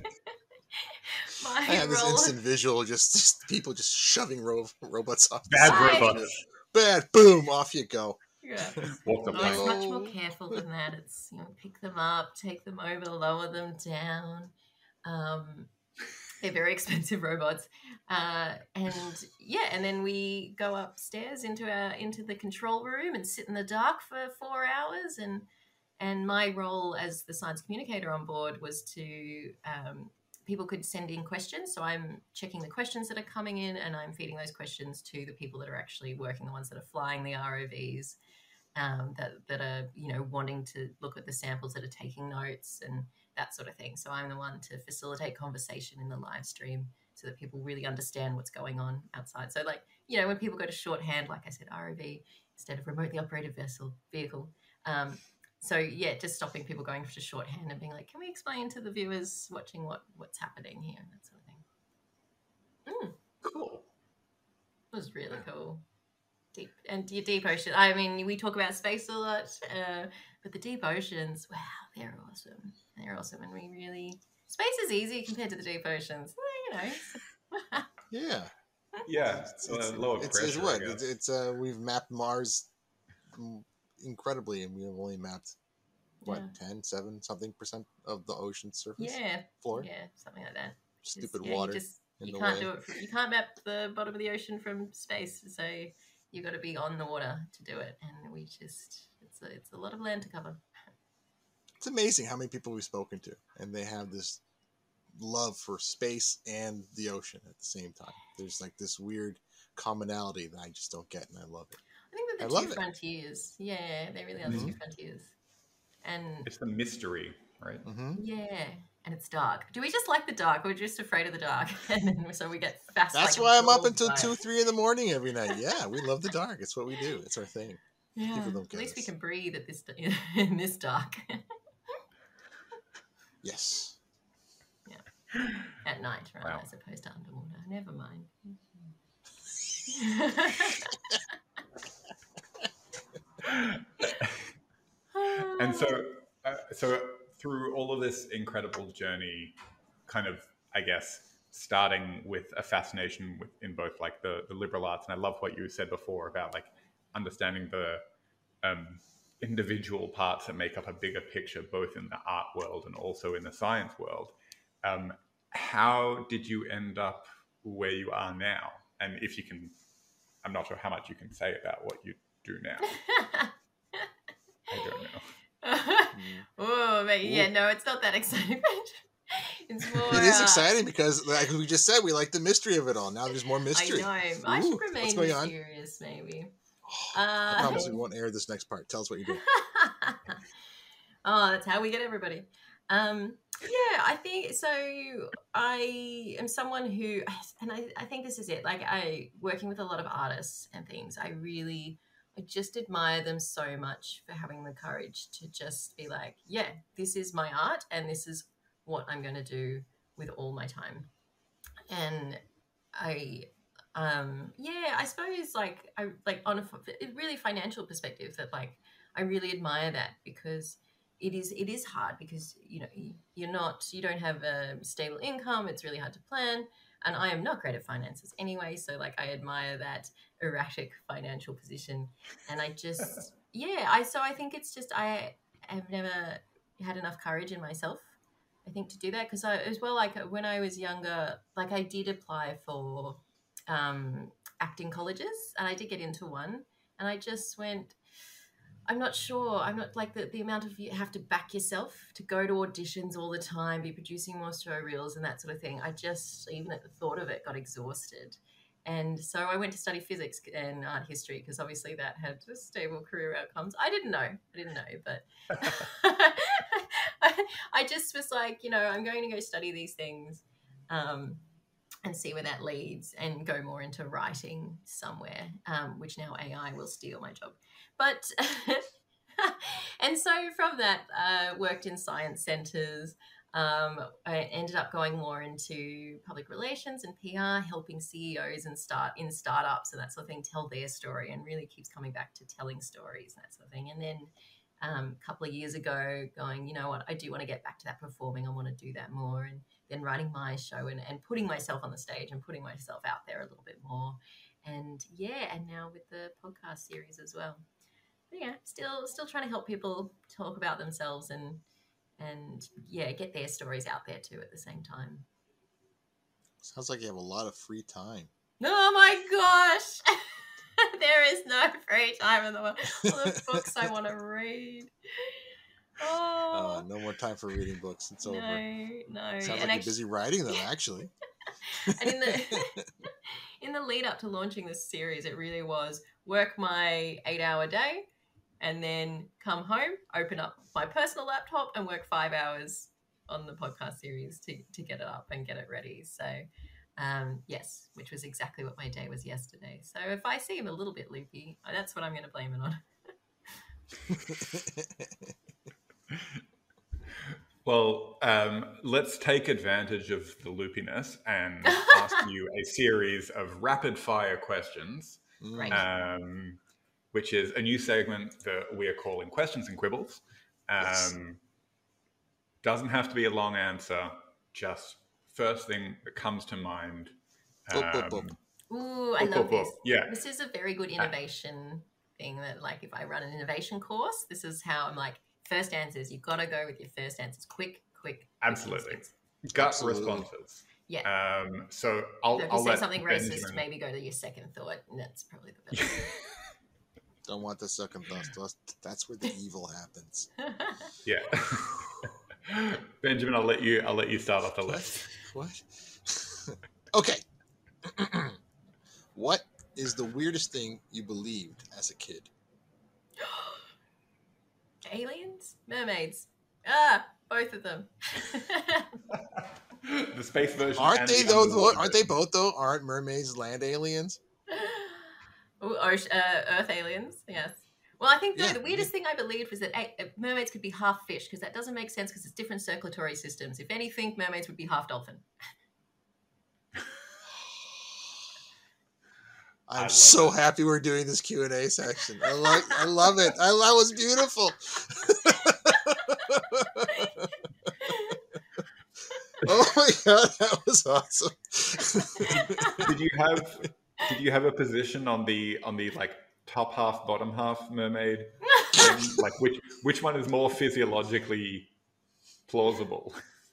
I have this role, instant visual, just, just people just shoving ro- robots off. the Bad side. robots. Bad, boom, off you go. yeah. Walk the No, it's plank. much more careful than that. It's, you know, pick them up, take them over, lower them down. Um, they're very expensive robots, uh, and yeah, and then we go upstairs into our into the control room and sit in the dark for four hours. And and my role as the science communicator on board was to um, people could send in questions, so I'm checking the questions that are coming in, and I'm feeding those questions to the people that are actually working, the ones that are flying the R O Vs. Um, that that are, you know, wanting to look at the samples, that are taking notes and that sort of thing. So I'm the one to facilitate conversation in the live stream so that people really understand what's going on outside. So like, you know, when people go to shorthand, like I said, R O V instead of remotely operated vessel vehicle. Um, so yeah, just stopping people going to shorthand and being like, can we explain to the viewers watching what what's happening here and that sort of thing. Mm, Cool. it was really cool. Deep and your deep ocean. I mean, we talk about space a lot, uh, but the deep oceans, wow, they're awesome. They're awesome, and we really space is easy compared to the deep oceans. Well, you know. Yeah. Yeah, It's, uh, it's, lower it's, pressure. it's I what? guess. It's, it's uh, we've mapped Mars mm, incredibly, and we've only mapped, what, Yeah. ten, seven, something percent of the ocean surface Yeah, floor? yeah, something like that. Stupid Just- yeah, water. You, just, in you the can't way. do it. From, you can't map the bottom of the ocean from space, so you got to be on the water to do it. And we just, it's a, it's a lot of land to cover. It's amazing how many people we've spoken to, and they have this love for space and the ocean at the same time. There's like this weird commonality that I just don't get, and I love it. I think I they're the love two it. frontiers. Yeah, they really are the two Mhm. frontiers. And It's the mystery, right? Mm-hmm. yeah, and it's dark. Do we just like the dark? We're just afraid of the dark, and then so we get fast. That's like, why I'm up absorbed until by two, it. three in the morning every night. Yeah, we love the dark. It's what we do. It's our thing. Yeah, People don't at get least we us. can breathe at this in this dark Yes. at night, right? Wow. As opposed to underwater. Never mind. And so, uh, so through all of this incredible journey, kind of, I guess, starting with a fascination with, in both like the, the liberal arts, and I love what you said before about like understanding the um, individual parts that make up a bigger picture, both in the art world and also in the science world. Um, how did you end up where you are now? And if you can, I'm not sure how much you can say about what you do now. I don't know. Oh, but yeah, no, it's not that exciting. It's more. It is uh, exciting because, like we just said, we like the mystery of it all. Now there's more mystery. I know. I Ooh, should what's remain going on? mysterious, maybe. I Uh, promise we won't air this next part. Tell us what you do. Oh, that's how we get everybody. Um, yeah, I think so. I am someone who, and I, I think this is it. Like, I working with a lot of artists and things. I really, I just admire them so much for having the courage to just be like, yeah, this is my art, and this is what I'm going to do with all my time. And I, um, yeah, I suppose like I like on a f- really financial perspective that like I really admire that because it is it is hard because you know you're not you don't have a stable income. It's really hard to plan, and I am not great at finances anyway. So like I admire that erratic financial position, and I just yeah I so I think it's just I have never had enough courage in myself, I think, to do that because I as well like when I was younger, like I did apply for um, acting colleges and I did get into one, and I just went. I'm not sure. I'm not like the, the amount of you have to back yourself to go to auditions all the time, be producing more show reels and that sort of thing. I just, even at the thought of it, got exhausted. And so I went to study physics and art history because obviously that had stable career outcomes. I didn't know. I didn't know, but I, I just was like, you know, I'm going to go study these things um, and see where that leads and go more into writing somewhere, um, which now A I will steal my job. But, and so from that, uh, worked in science centres. Um, I ended up going more into public relations and P R, helping C E Os and start in startups and that sort of thing, tell their story, and really keeps coming back to telling stories and that sort of thing. And then um, a couple of years ago going, you know what, I do want to get back to that performing. I want to do that more. And then writing my show and, and putting myself on the stage and putting myself out there a little bit more. And yeah, and now with the podcast series as well. But yeah, still, still trying to help people talk about themselves and and yeah, get their stories out there too at the same time. Sounds like you have a lot of free time. Oh my gosh! There is no free time in the world. All the books I want to read. Oh, Uh, no more time for reading books. It's no, over. no. Sounds And like you're actu- busy writing them, actually. and in the in the lead up to launching this series, it really was work my eight hour day and then come home, open up my personal laptop and work five hours on the podcast series to, to get it up and get it ready. So um, yes, which was exactly what my day was yesterday. So if I seem a little bit loopy, that's what I'm going to blame it on. Well, um, let's take advantage of the loopiness and ask you a series of rapid fire questions. Right. Um, which is a new segment that we are calling Questions and Quibbles. Um, Yes. Doesn't have to be a long answer, just first thing that comes to mind. Boop, boop, Um, boop. Ooh, I boop, love boop, this. boop. Yeah. This is a very good innovation thing that, like, if I run an innovation course, this is how I'm like, first answers, you've got to go with your first answers. Quick, quick. quick Absolutely. answers. Gut Absolutely. responses. Yeah. Um, so I'll, So if I'll you say let something Benjamin... racist, maybe go to your second thought, and that's probably the best. Don't want the second thought. That's- That's where the evil happens. Yeah. Benjamin, I'll let you. I'll let you start off the What? list. What? Okay. What is the weirdest thing you believed as a kid? Aliens? Mermaids? Ah, both of them. The space version. Aren't and they the though? underwater Aren't they version. both though? Aren't mermaids land aliens? Ooh, ocean, uh, Earth aliens, yes. Well, I think no, Yeah, the weirdest thing I believed was that eh, uh, mermaids could be half fish, because that doesn't make sense because it's different circulatory systems. If anything, mermaids would be half dolphin. I'm love so it. happy we're doing this Q and A section. I like. I love it. I that was beautiful. Oh my god, that was awesome. Did you have? Did you have a position on the on the like top half, bottom half mermaid? thing? Like which which one is more physiologically plausible?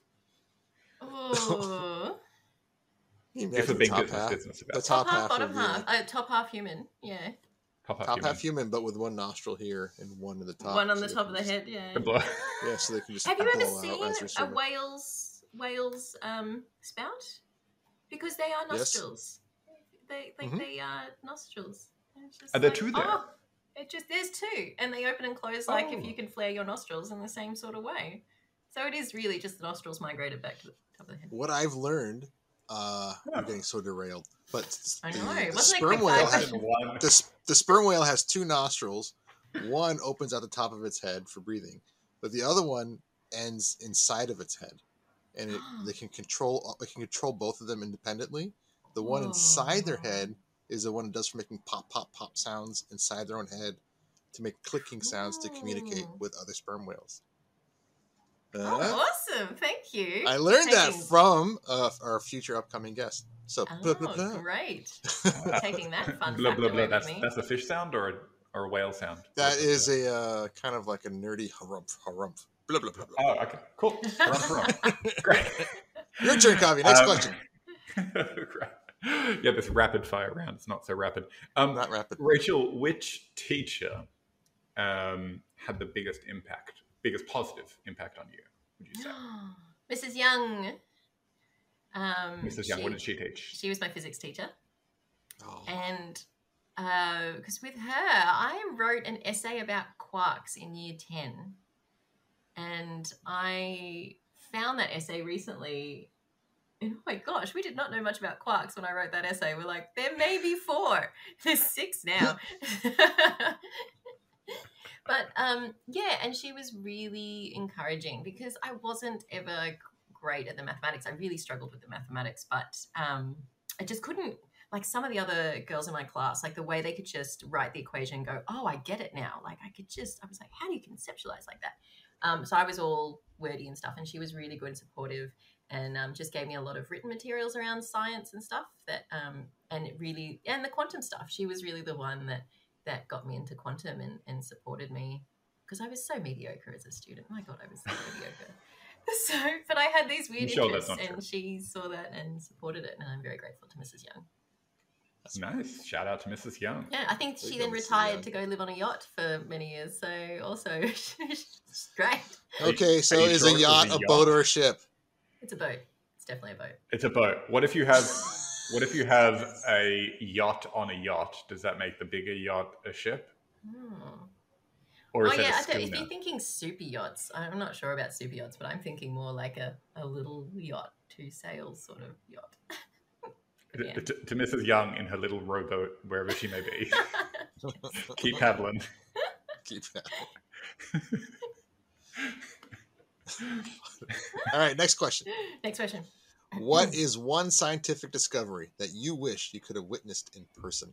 Ooh. Can you If we're imagine being top business half? business The about it. top, Top half, half, bottom would be half. like Uh, top half human, yeah. Top half top human. half human, but with one nostril here and one in the top. One on so the they top can of the just- head, yeah. The blow- Yeah, so they can just Have you ever blow out as they're seen a swimming. whale's whale's um, spout? Because they are Yes. nostrils. They like Mhm. they are nostrils. And it's just Are there like, two there? Oh, it just there's two, and they open and close like if Oh. you can flare your nostrils in the same sort of way. So it is really just the nostrils migrated back to the top of the head. What I've learned, uh, Yeah. we're getting so derailed, but I the, know, the wasn't it sperm quick whale fire has, And one- the, s- the sperm whale has two nostrils. One opens at the top of its head for breathing, but the other one ends inside of its head, and it, they can control. They can control both of them independently. The one inside their Whoa. head is the one that does for making pop, pop, pop sounds inside their own head to make clicking sounds to communicate Cool. with other sperm whales. Oh, Uh, awesome! Thank you. I learned that Taking- from uh, our future upcoming guest. So, Oh, blah, blah, blah. great! Taking that fun blah fact blah away blah. with That's me. that's a fish sound or a or a whale sound. That is a uh, kind of like a nerdy harumph, harumph. Blah, blah, blah, blah. Oh, okay, cool. Run, run. Great. Your turn, Kavi. Next Um, question. Great. Yeah, this rapid fire round. It's not so rapid. Um, Not rapid. Rachel, which teacher um, had the biggest impact, biggest positive impact on you? Would you say, Missus Young. Um, Missus Young? she- What did she teach? She was my physics teacher. Oh. And because uh, with her, I wrote an essay about quarks in year ten. And I found that essay recently. And oh my gosh, we did not know much about quarks when I wrote that essay. We're like, there may be four. There's six now. But um, yeah, and she was really encouraging because I wasn't ever great at the mathematics. I really struggled with the mathematics, but um, I just couldn't, like some of the other girls in my class, like the way they could just write the equation and go, oh, I get it now. Like I could just, I was like, how do you conceptualize like that? Um, so I was all wordy and stuff, and she was really good and supportive, and um, just gave me a lot of written materials around science and stuff that, um, and it really, and the quantum stuff. She was really the one that, that got me into quantum and, and supported me because I was so mediocre as a student. My God, I was so mediocre. So, but I had these weird sure interests, that's not and true. she saw that and supported it, and I'm very grateful to Missus Young. Nice. Shout out to Missus Young. Yeah, I think There she you then go, Missus retired Young. to go live on a yacht for many years. So also, she's great. Okay, so Are you is sure a it was yacht a a yacht? boat or a ship? It's a boat. It's definitely a boat. It's a boat. What if you have what if you have a yacht on a yacht? Does that make the bigger yacht a ship? Hmm. Or is Oh it yeah, a I don't, schooner? if you're thinking super yachts, I'm not sure about super yachts, but I'm thinking more like a, a little yacht, two sails sort of yacht. But yeah. to, to- to Missus Young in her little rowboat, wherever she may be. Keep paddling. Keep that. All right, next question. Next question. What is one scientific discovery that you wish you could have witnessed in person?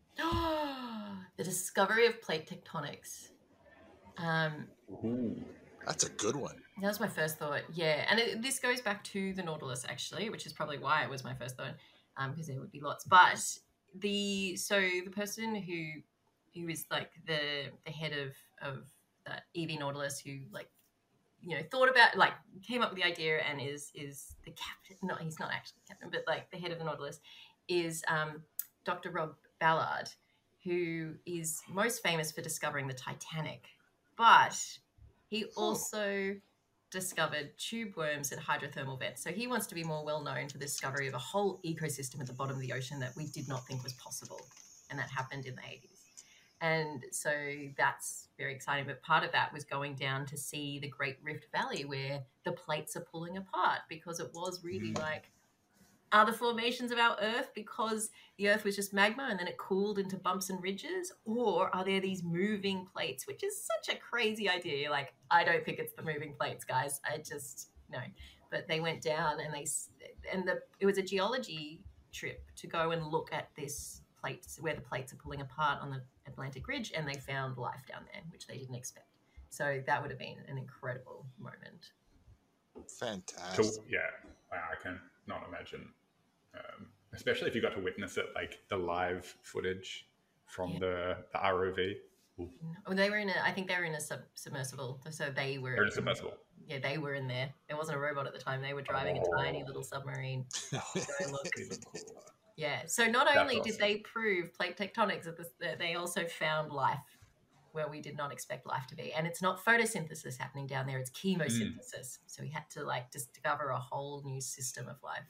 The discovery of plate tectonics. Um, Ooh. That's a good one. that was my first thought. Yeah, and it, this goes back to the Nautilus actually, which is probably why it was my first thought, because there would be lots. But the so the person who who is like the the head of of that E V Nautilus, who like you know thought about like came up with the idea and is is the captain. No, he's not actually the captain, but like the head of the Nautilus is um, Doctor Rob Ballard, who is most famous for discovering the Titanic, but he also discovered tube worms at hydrothermal vents. So he wants to be more well known for the discovery of a whole ecosystem at the bottom of the ocean that we did not think was possible, and that happened in the eighties. And so that's very exciting. But part of that was going down to see the Great Rift Valley where the plates are pulling apart, because it was really like, are the formations of our Earth because the Earth was just magma and then it cooled into bumps and ridges? Or are there these moving plates, which is such a crazy idea? You're like, I don't think it's the moving plates, guys. I just, no. But they went down and they, and the it was a geology trip to go and look at this plates, where the plates are pulling apart on the Atlantic Ridge, and they found life down there, which they didn't expect. So that would have been an incredible moment. Fantastic. So, yeah, wow, I can not imagine. Um, especially if you got to witness it, like the live footage from Yeah. the, the R O V. Oh, they were in a, I think they were in a sub, submersible. So they were, Or in a submersible. yeah, they were in there. It wasn't a robot at the time. They were driving a tiny little submarine. So look, Even cooler. yeah. So not That's only did awesome. they prove plate tectonics, at this, they also found life where we did not expect life to be. And it's not photosynthesis happening down there, it's chemosynthesis. So we had to like discover a whole new system of life.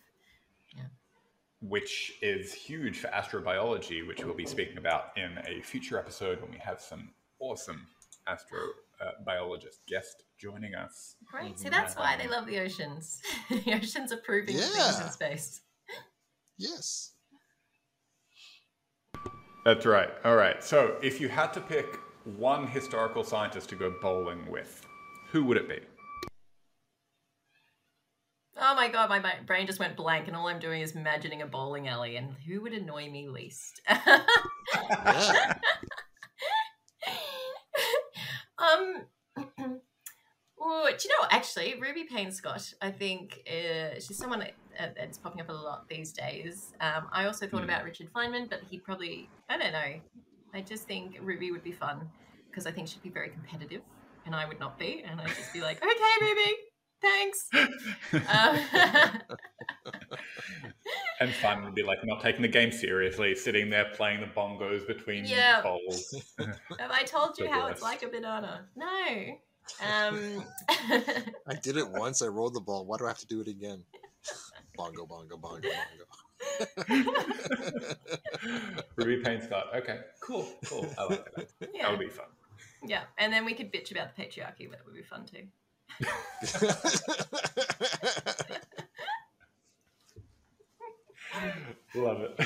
Which is huge for astrobiology, which we'll be speaking about in a future episode when we have some awesome astrobiologist guest joining us. Great. So that's why they love the oceans. The oceans are proving things Yeah. in space. Yes. That's right. All right. So if you had to pick one historical scientist to go bowling with, who would it be? Oh my god, my my brain just went blank, and all I'm doing is imagining a bowling alley, and who would annoy me least? Yeah. um, oh, do you know, actually, Ruby Payne Scott, I think uh, she's someone that, uh, that's popping up a lot these days. Um, I also thought Hmm. about Richard Feynman, but he'd probably, I don't know. I just think Ruby would be fun, because I think she'd be very competitive, and I would not be, and I'd just be like, okay, Ruby. Thanks. Um, And fun would be like not taking the game seriously, sitting there playing the bongos between Yeah. bowls. have I told you The how it's worst. like a banana? No. Um, I did it once. I rolled the ball. Why do I have to do it again? Bongo, bongo, bongo, bongo. Ruby Pain Scott. Okay, cool, cool. I like that. Yeah. That would be fun. Yeah, and then we could bitch about the patriarchy, but it would be fun too. Love it.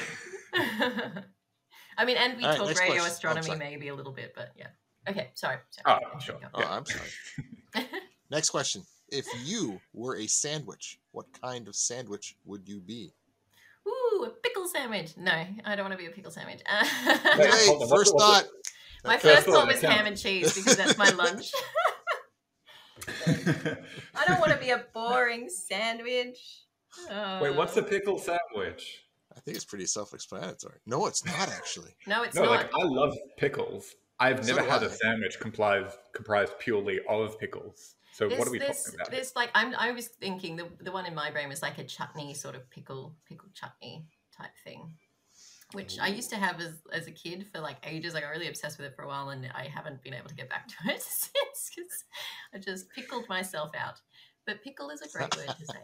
I mean, and we All right, talk next radio question. astronomy Oh, sorry. maybe a little bit, but yeah. Okay, sorry. sorry. Oh, sure. Oh, I'm sorry. Next question. If you were a sandwich, what kind of sandwich would you be? Ooh, a pickle sandwich. No, I don't want to be a pickle sandwich. Uh, Wait, Hey, hold on, what's first it- what's thought. it- my First first thought thought was that counts. ham and cheese because that's my lunch. I don't want to be a boring sandwich. Oh. Wait, what's a pickle sandwich? I think it's pretty self-explanatory. No, it's not actually. No, it's No, not. like I love pickles. I've So never do had I. a sandwich comprised comprised purely of pickles. So There's, what are we there's, talking about? there's like I'm I was thinking the the one in my brain was like a chutney sort of pickle pickle chutney type thing, which I used to have as as a kid for like ages. Like I got really obsessed with it for a while, and I haven't been able to get back to it since because I just pickled myself out. But pickle is a great word to say.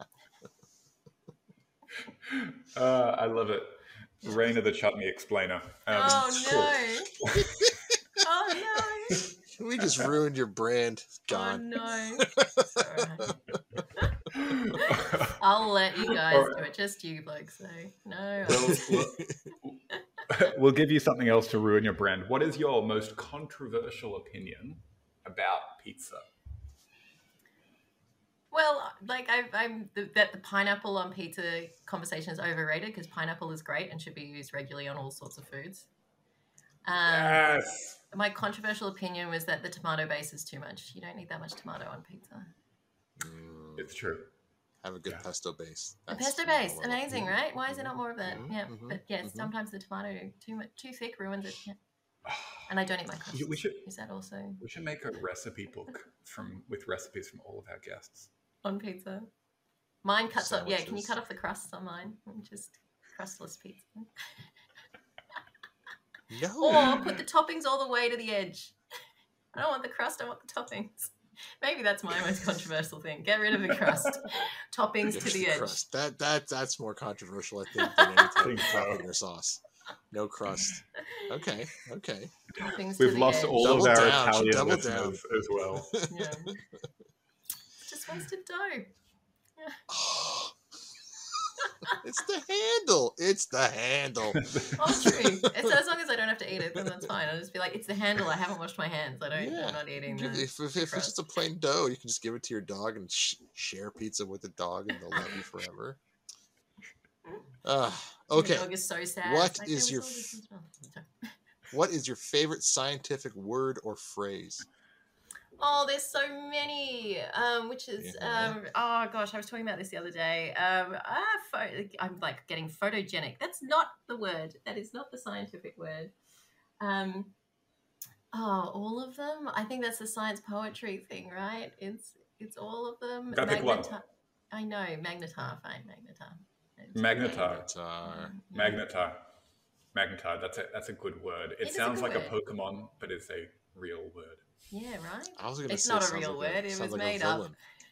Uh, I love it. Raina the chutney explainer. Um, Oh cool. no! Oh no! We just ruined your brand, Oh John. no! It's alright. I'll let you guys Alright. do it. Just you blokes, so no. Well, we'll, we'll give you something else to ruin your brand. What is your most controversial opinion about pizza? Well, like I, I'm the, that the pineapple on pizza conversation is overrated because pineapple is great and should be used regularly on all sorts of foods. Um, Yes. My controversial opinion was that the tomato base is too much. You don't need that much tomato on pizza. Mm, It's true. have a good Yeah. pesto base. A That's pesto base, phenomenal. amazing, right? Why is there not more of that? Mhm, Yeah, mhm, but yes, mhm. sometimes the tomato too much, too thick ruins it. Yeah. And I don't eat my crust. We should Is that also we should make a recipe book from with recipes from all of our guests. on pizza? Mine cuts off. Yeah, can you Sandwiches. cut off the crusts on mine? Just crustless pizza. No. Or put the toppings all the way to the edge. I don't want the crust, I want the toppings. Maybe that's my most controversial thing. Get rid of the crust. Toppings to the edge. Crust. That that that's more controversial, I think, than any type Think of so. topping or sauce. No crust. Okay, okay. Toppings to We've the lost edge. all Double of our down, Italian double listeners as well. Yeah. Just wasted dough. It's the handle. It's the handle. Oh, true. So as long as I don't have to eat it, then that's fine. I'll just be like, it's the handle. I haven't washed my hands. I don't. Yeah. I'm not eating Give- the if, if, if it's crust. just a plain dough, you can just give it to your dog and sh- share pizza with the dog, and they'll love you forever. Uh, Your okay. dog is so sad. What It's like, is "Oh, we your saw this as well." Sorry. What is your favorite scientific word or phrase? Oh, there's so many. Um, which is Yeah. um. Oh gosh, I was talking about this the other day. Um, ah, pho- I'm like getting photogenic. That's not the word. That is not the scientific word. Um. Oh, all of them. I think that's the science poetry thing, right? It's it's all of them. Gotta pick one. Magneta- I know magnetar. Fine, magnetar. It's Magnetar. Guitar. Magnetar. Magnetar. That's a that's a good word. It, It is a sounds good like a word. Pokemon, but it's a real word. Yeah, right. I was gonna It's say not a sounds real like word, it sounds was like a made up.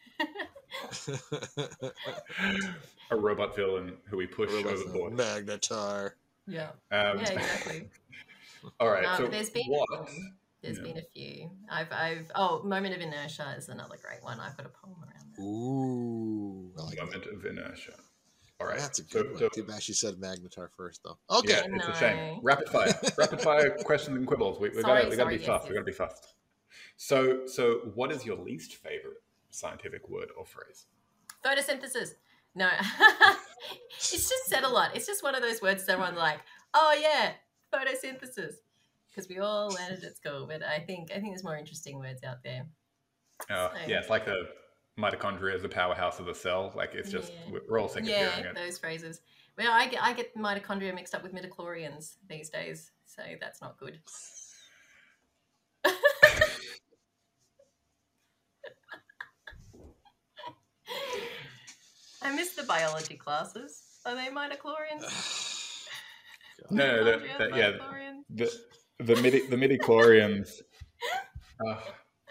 villain. A robot villain who we push Robot overboard. villain. Magnetar. Yeah. Um, Yeah, exactly. all right. No, so but there's been what? um, there's Yeah. been a few. I've I've oh, moment of inertia is another great one. I've got a poem around that. Ooh, I like that. Moment of inertia. All right. That's a so, good one. so- Too bad she said Magnetar first, though. Okay. yeah, it's a shame. No. Rapid fire. Rapid fire questions and quibbles. We, we Sorry, gotta we gotta sorry, be yes, fast. yes. We gotta be fast. So so what is your least favorite scientific word or phrase? Photosynthesis. No, it's just said a lot. It's just one of those words that everyone's like, oh yeah, photosynthesis, because we all learned it at school. But I think I think there's more interesting words out there. Uh, So- yeah, it's like the mitochondria is the powerhouse of the cell. Like it's just Yeah. we're- we're all sick of hearing Yeah, it. those phrases. Well, I get I get mitochondria mixed up with midichlorians these days, so that's not good. I miss the biology classes. Are they midichlorians? No, no, that, Mitochondria, that, yeah, midichlorians? the the midi the midichlorians. Uh,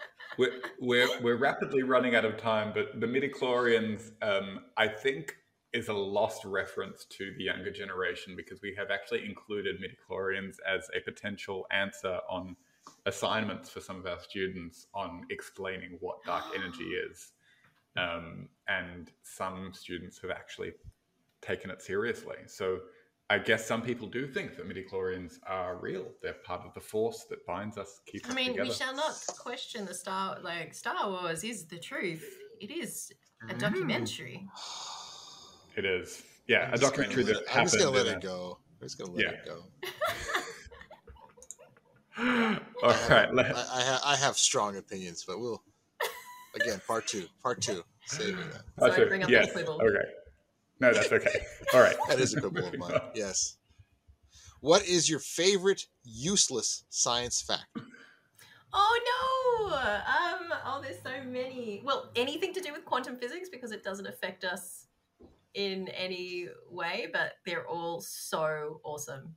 we're, we're we're rapidly running out of time, but the midichlorians, um, I think is a lost reference to the younger generation, because we have actually included midichlorians as a potential answer on assignments for some of our students on explaining what dark energy is. Um, and some students have actually taken it seriously. So I guess some people do think that midichlorians are real. They're part of the force that binds us, keeps I us mean, together. we shall not question the Star like Star Wars is the truth. It is a documentary. It is. Yeah, I'm a just gonna documentary let that it- I'm happened. just gonna let in it a- go. I'm just gonna let Yeah. it go. All I have, right. Let, I, I, ha- I have strong opinions, but we'll again part two. Part two. Saving that. Sorry That's to bring it. up Yes. that quibble. Okay. No, that's okay. All right. That is a quibble of mine. Yes. What is your favorite useless science fact? Oh no! Um. Oh, there's so many. Well, anything to do with quantum physics, because it doesn't affect us in any way, but they're all so awesome.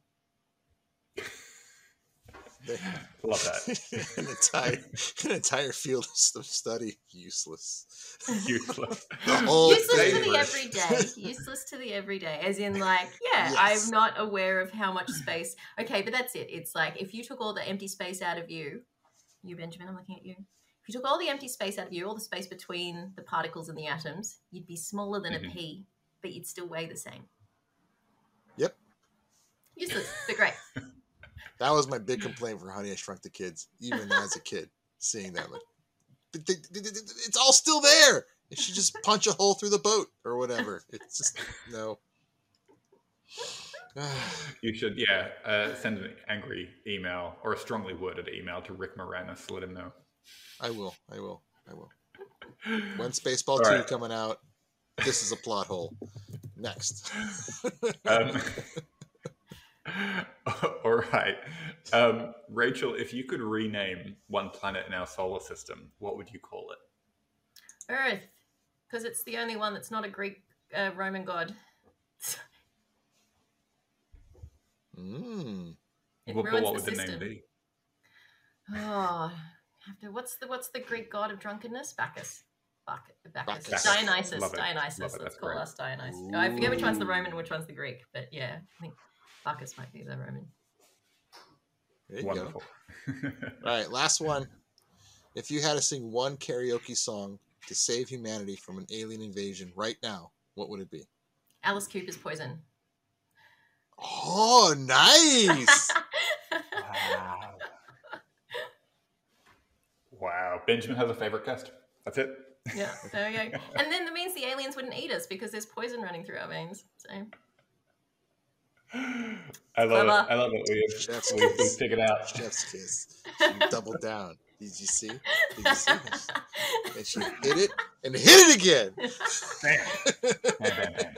Love that. an entire an entire field of study useless. Useless. The whole Useless thing. to the everyday. Useless to the everyday. As in, like, yeah, Yes. I'm not aware of how much space. Okay, but that's it. It's like if you took all the empty space out of you, you, Benjamin, I'm looking at you. If you took all the empty space out of you, all the space between the particles and the atoms, you'd be smaller than Mhm. a pea, but you'd still weigh the same. Yep. Useless, but great. That was my big complaint for Honey, I Shrunk the Kids, even as a kid, seeing that. Like, but they, they, they, it's all still there. If she just punch a hole through the boat or whatever, it's just no. You should, yeah, uh, send an angry email or a strongly worded email to Rick Moranis. Let him know. I will. I will. I will. When Spaceball All two right. coming out, this is a plot hole. Next. Um, all right. Um, Rachel, if you could rename one planet in our solar system, what would you call it? Earth, because it's the only one that's not a Greek uh, Roman god. Mm. It What, but ruins what the would the system. name be? Oh, have to. What's the what's the Greek god of drunkenness? Bacchus. Bacchus. Bacchus. Bacchus. Dionysus. Love it. Dionysus. Love it. Let's That's call great. us Dionysus. Oh, I forget which one's the Roman and which one's the Greek, but yeah, I think Bacchus might be the Roman. There you Wonderful. go. All right, last one. If you had to sing one karaoke song to save humanity from an alien invasion right now, what would it be? Alice Cooper's Poison. Oh, nice! Wow. Wow. Benjamin has a favorite guest. That's it. Yeah, there we go. And then that means the aliens wouldn't eat us because there's poison running through our veins. So I love Clever. it. I love it. We have, Chef's we, we kiss. figured out. Chef's kiss. She doubled down. Did you see? Did you see? And she hit it and hit it again. Bam. Bam, bam, bam.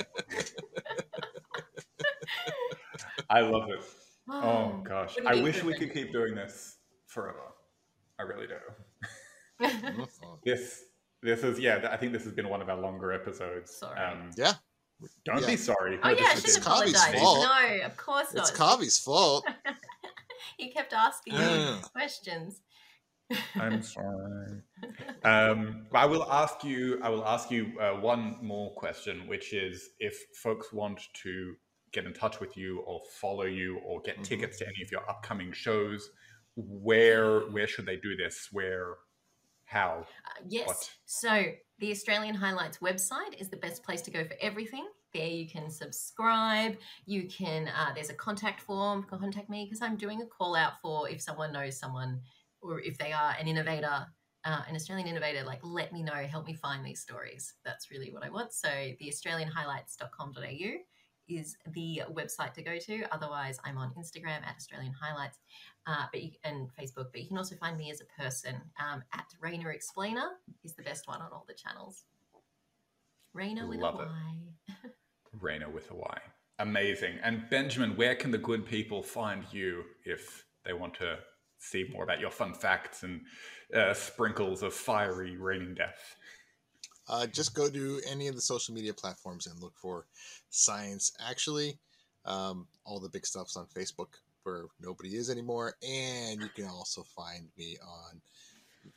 I love it. Oh gosh. Wouldn't I be wish we different. could keep doing this forever. I really do. This this is yeah, I think this has been one of our longer episodes. Sorry. Um, Yeah, don't Yeah. be sorry. Oh No, yeah, I this should is- have Kavi's apologized. fault. No, of course it's not. Kavi's fault. He kept asking me Yeah. questions. I'm sorry. Um, but I will ask you. I will ask you uh, one more question, which is if folks want to get in touch with you or follow you or get Mhm. tickets to any of your upcoming shows, where where should they do this? Where, how? Uh, yes. What? So the Australian Highlights website is the best place to go for everything. There you can subscribe. You can. Uh, there's a contact form. Contact me because I'm doing a call out for if someone knows someone or if they are an innovator, uh, an Australian innovator. Like, let me know. Help me find these stories. That's really what I want. So the australian highlights dot com dot a u is the website to go to. Otherwise, I'm on Instagram at Australian Highlights, uh, but you, and Facebook. But you can also find me as a person um, at Raina Explainer is the best one on all the channels. Raina with Love a it. Y. Raina with a Y. Amazing. And Benjamin, where can the good people find you if they want to see more about your fun facts and uh, sprinkles of fiery raining death? Uh, just go to any of the social media platforms and look for Science Actually. Um, all the big stuff's on Facebook, where nobody is anymore, and you can also find me on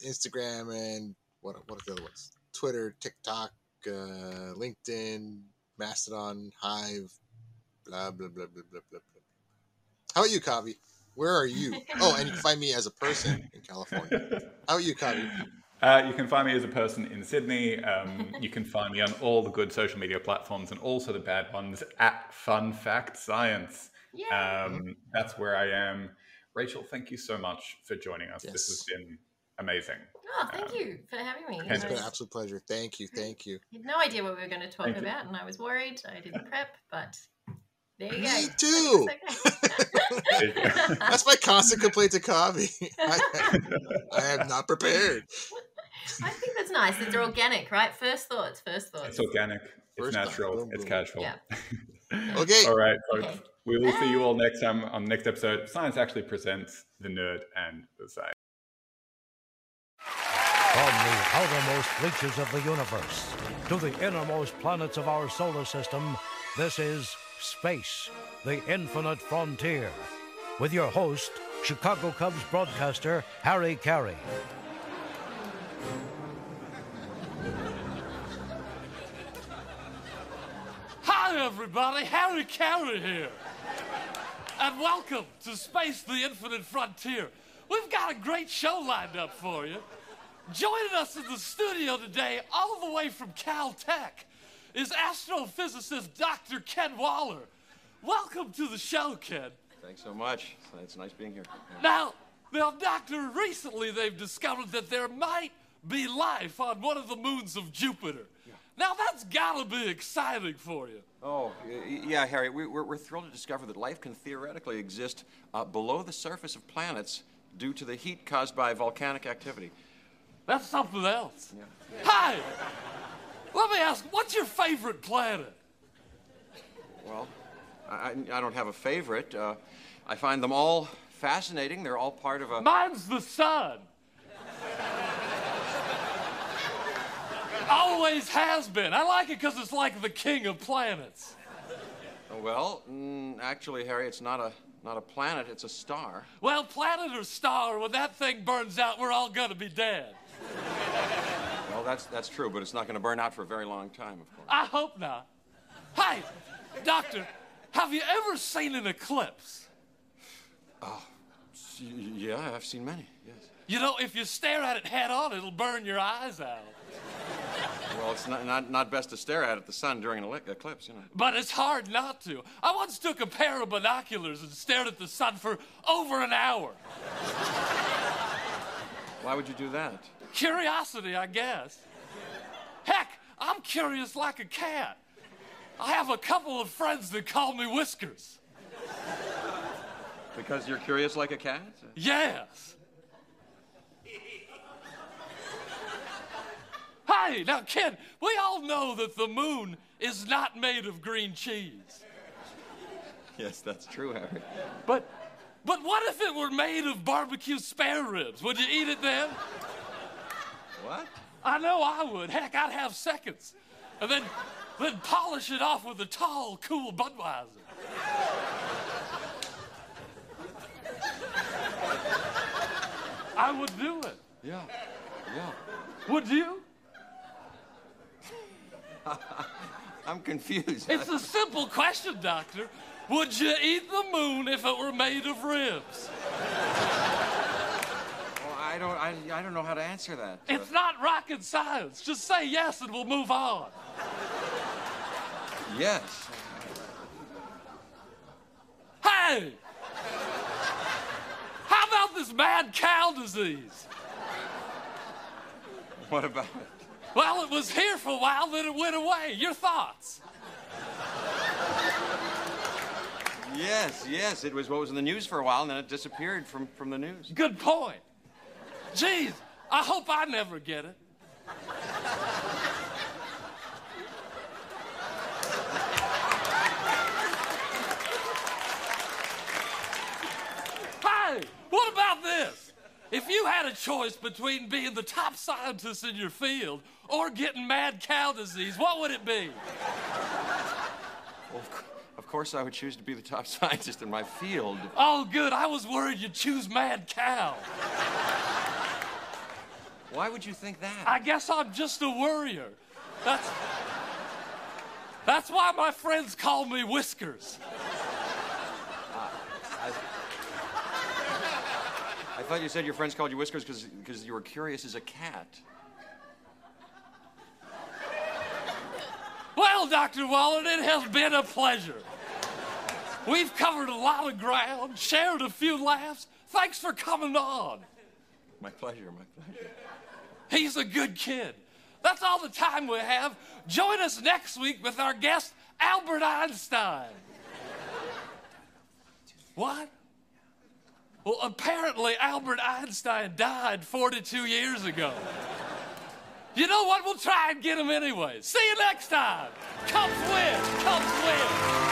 Instagram and what what are the other ones? Twitter, TikTok, uh, LinkedIn, Mastodon, Hive, blah, blah, blah, blah, blah, blah, blah. How about you, Kavi? Where are you? Oh, and you can find me as a person in California. How about you, Kavi? Uh, you can find me as a person in Sydney. Um, you can find me on all the good social media platforms and also the bad ones at Fun Fact Science. Um, that's where I am. Rachel, thank you so much for joining us. Yes. This has been amazing. Oh, thank Um, you for having me. It's I been was- an absolute pleasure. Thank you. Thank you. I had no idea what we were going to talk Thank you. about, and I was worried. I didn't prep, but there you go. Me too. There you go. That's my constant complaint to Kavi. I, I am not prepared. I think that's nice. It's organic, right? First thoughts, first thoughts. It's organic. It's First time. natural. Boom, It's boom. casual. Yeah. Okay. All right, folks. Okay. We will see you all next time on the next episode. Science Actually presents The Nerd and the Science. From the outermost reaches of the universe to the innermost planets of our solar system, this is Space, the Infinite Frontier, with your host, Chicago Cubs broadcaster Harry Carey. Hi, everybody. Harry Carey here. And welcome to Space, the Infinite Frontier. We've got a great show lined up for you. Joining us in the studio today, all the way from Caltech, is astrophysicist Doctor Ken Waller. Welcome to the show, Ken. Thanks so much. It's nice being here. Now, now, Doctor, recently they've discovered that there might be life on one of the moons of Jupiter. Now, that's gotta be exciting for you. Oh, y- yeah, Harry, we, we're, we're thrilled to discover that life can theoretically exist uh, below the surface of planets due to the heat caused by volcanic activity. That's something else. Hi! Let me ask, what's your favorite planet? Well, I, I I don't have a favorite. Uh, I find them all fascinating. They're all part of a... Mine's the sun. Always has been. I like it because it's like the king of planets. Well, mm, actually, Harry, it's not a, not a planet, it's a star. Well, planet or star, when that thing burns out, we're all gonna be dead. Well, that's, that's true, but it's not going to burn out for a very long time, of course. I hope not. Hi, Doctor, have you ever seen an eclipse? Y- Yeah, I've seen many, yes. You know, if you stare at it head on, it'll burn your eyes out. Well, it's not, not, not best to stare at it, the sun, during an ele- eclipse, you know. But it's hard not to. I once took a pair of binoculars and stared at the sun for over an hour. Why would you do that? Curiosity, I guess. Heck, I'm curious like a cat. I have a couple of friends that call me Whiskers. Because you're curious like a cat? Yes. Hi, now, Ken, we all know that the moon is not made of green cheese. Yes, that's true, Harry. But, but what if it were made of barbecue spare ribs? Would you eat it then? What? I know I would. Heck, I'd have seconds. And then, then polish it off with a tall, cool Budweiser. I would do it. Yeah, yeah. Would you? I'm confused. It's a simple question, Doctor. Would you eat the moon if it were made of ribs? Well, I don't, I, I don't know how to answer that. Uh, It's not rocket science. Just say yes and we'll move on. yes. Hey! How about this mad cow disease? What about it? Well, it was here for a while, then it went away. Your thoughts? Yes, yes. It was what was in the news for a while, and then it disappeared from, from the news. Good point. Geez, I hope I never get it. Hey, what about this? If you had a choice between being the top scientist in your field or getting mad cow disease, what would it be? Well, of, cou- of course, I would choose to be the top scientist in my field. Oh, good. I was worried you'd choose mad cow. Why would you think that? I guess I'm just a worrier. That's That's why my friends call me Whiskers. I, I thought you said your friends called you Whiskers because you were curious as a cat. Well, Doctor Waller, it has been a pleasure. We've covered a lot of ground, shared a few laughs. Thanks for coming on. My pleasure, my pleasure. He's a good kid. That's all the time we have. Join us next week with our guest, Albert Einstein. What? Well, apparently Albert Einstein died forty-two years ago. You know what? We'll try and get him anyway. See you next time. Cubs win. Cubs win.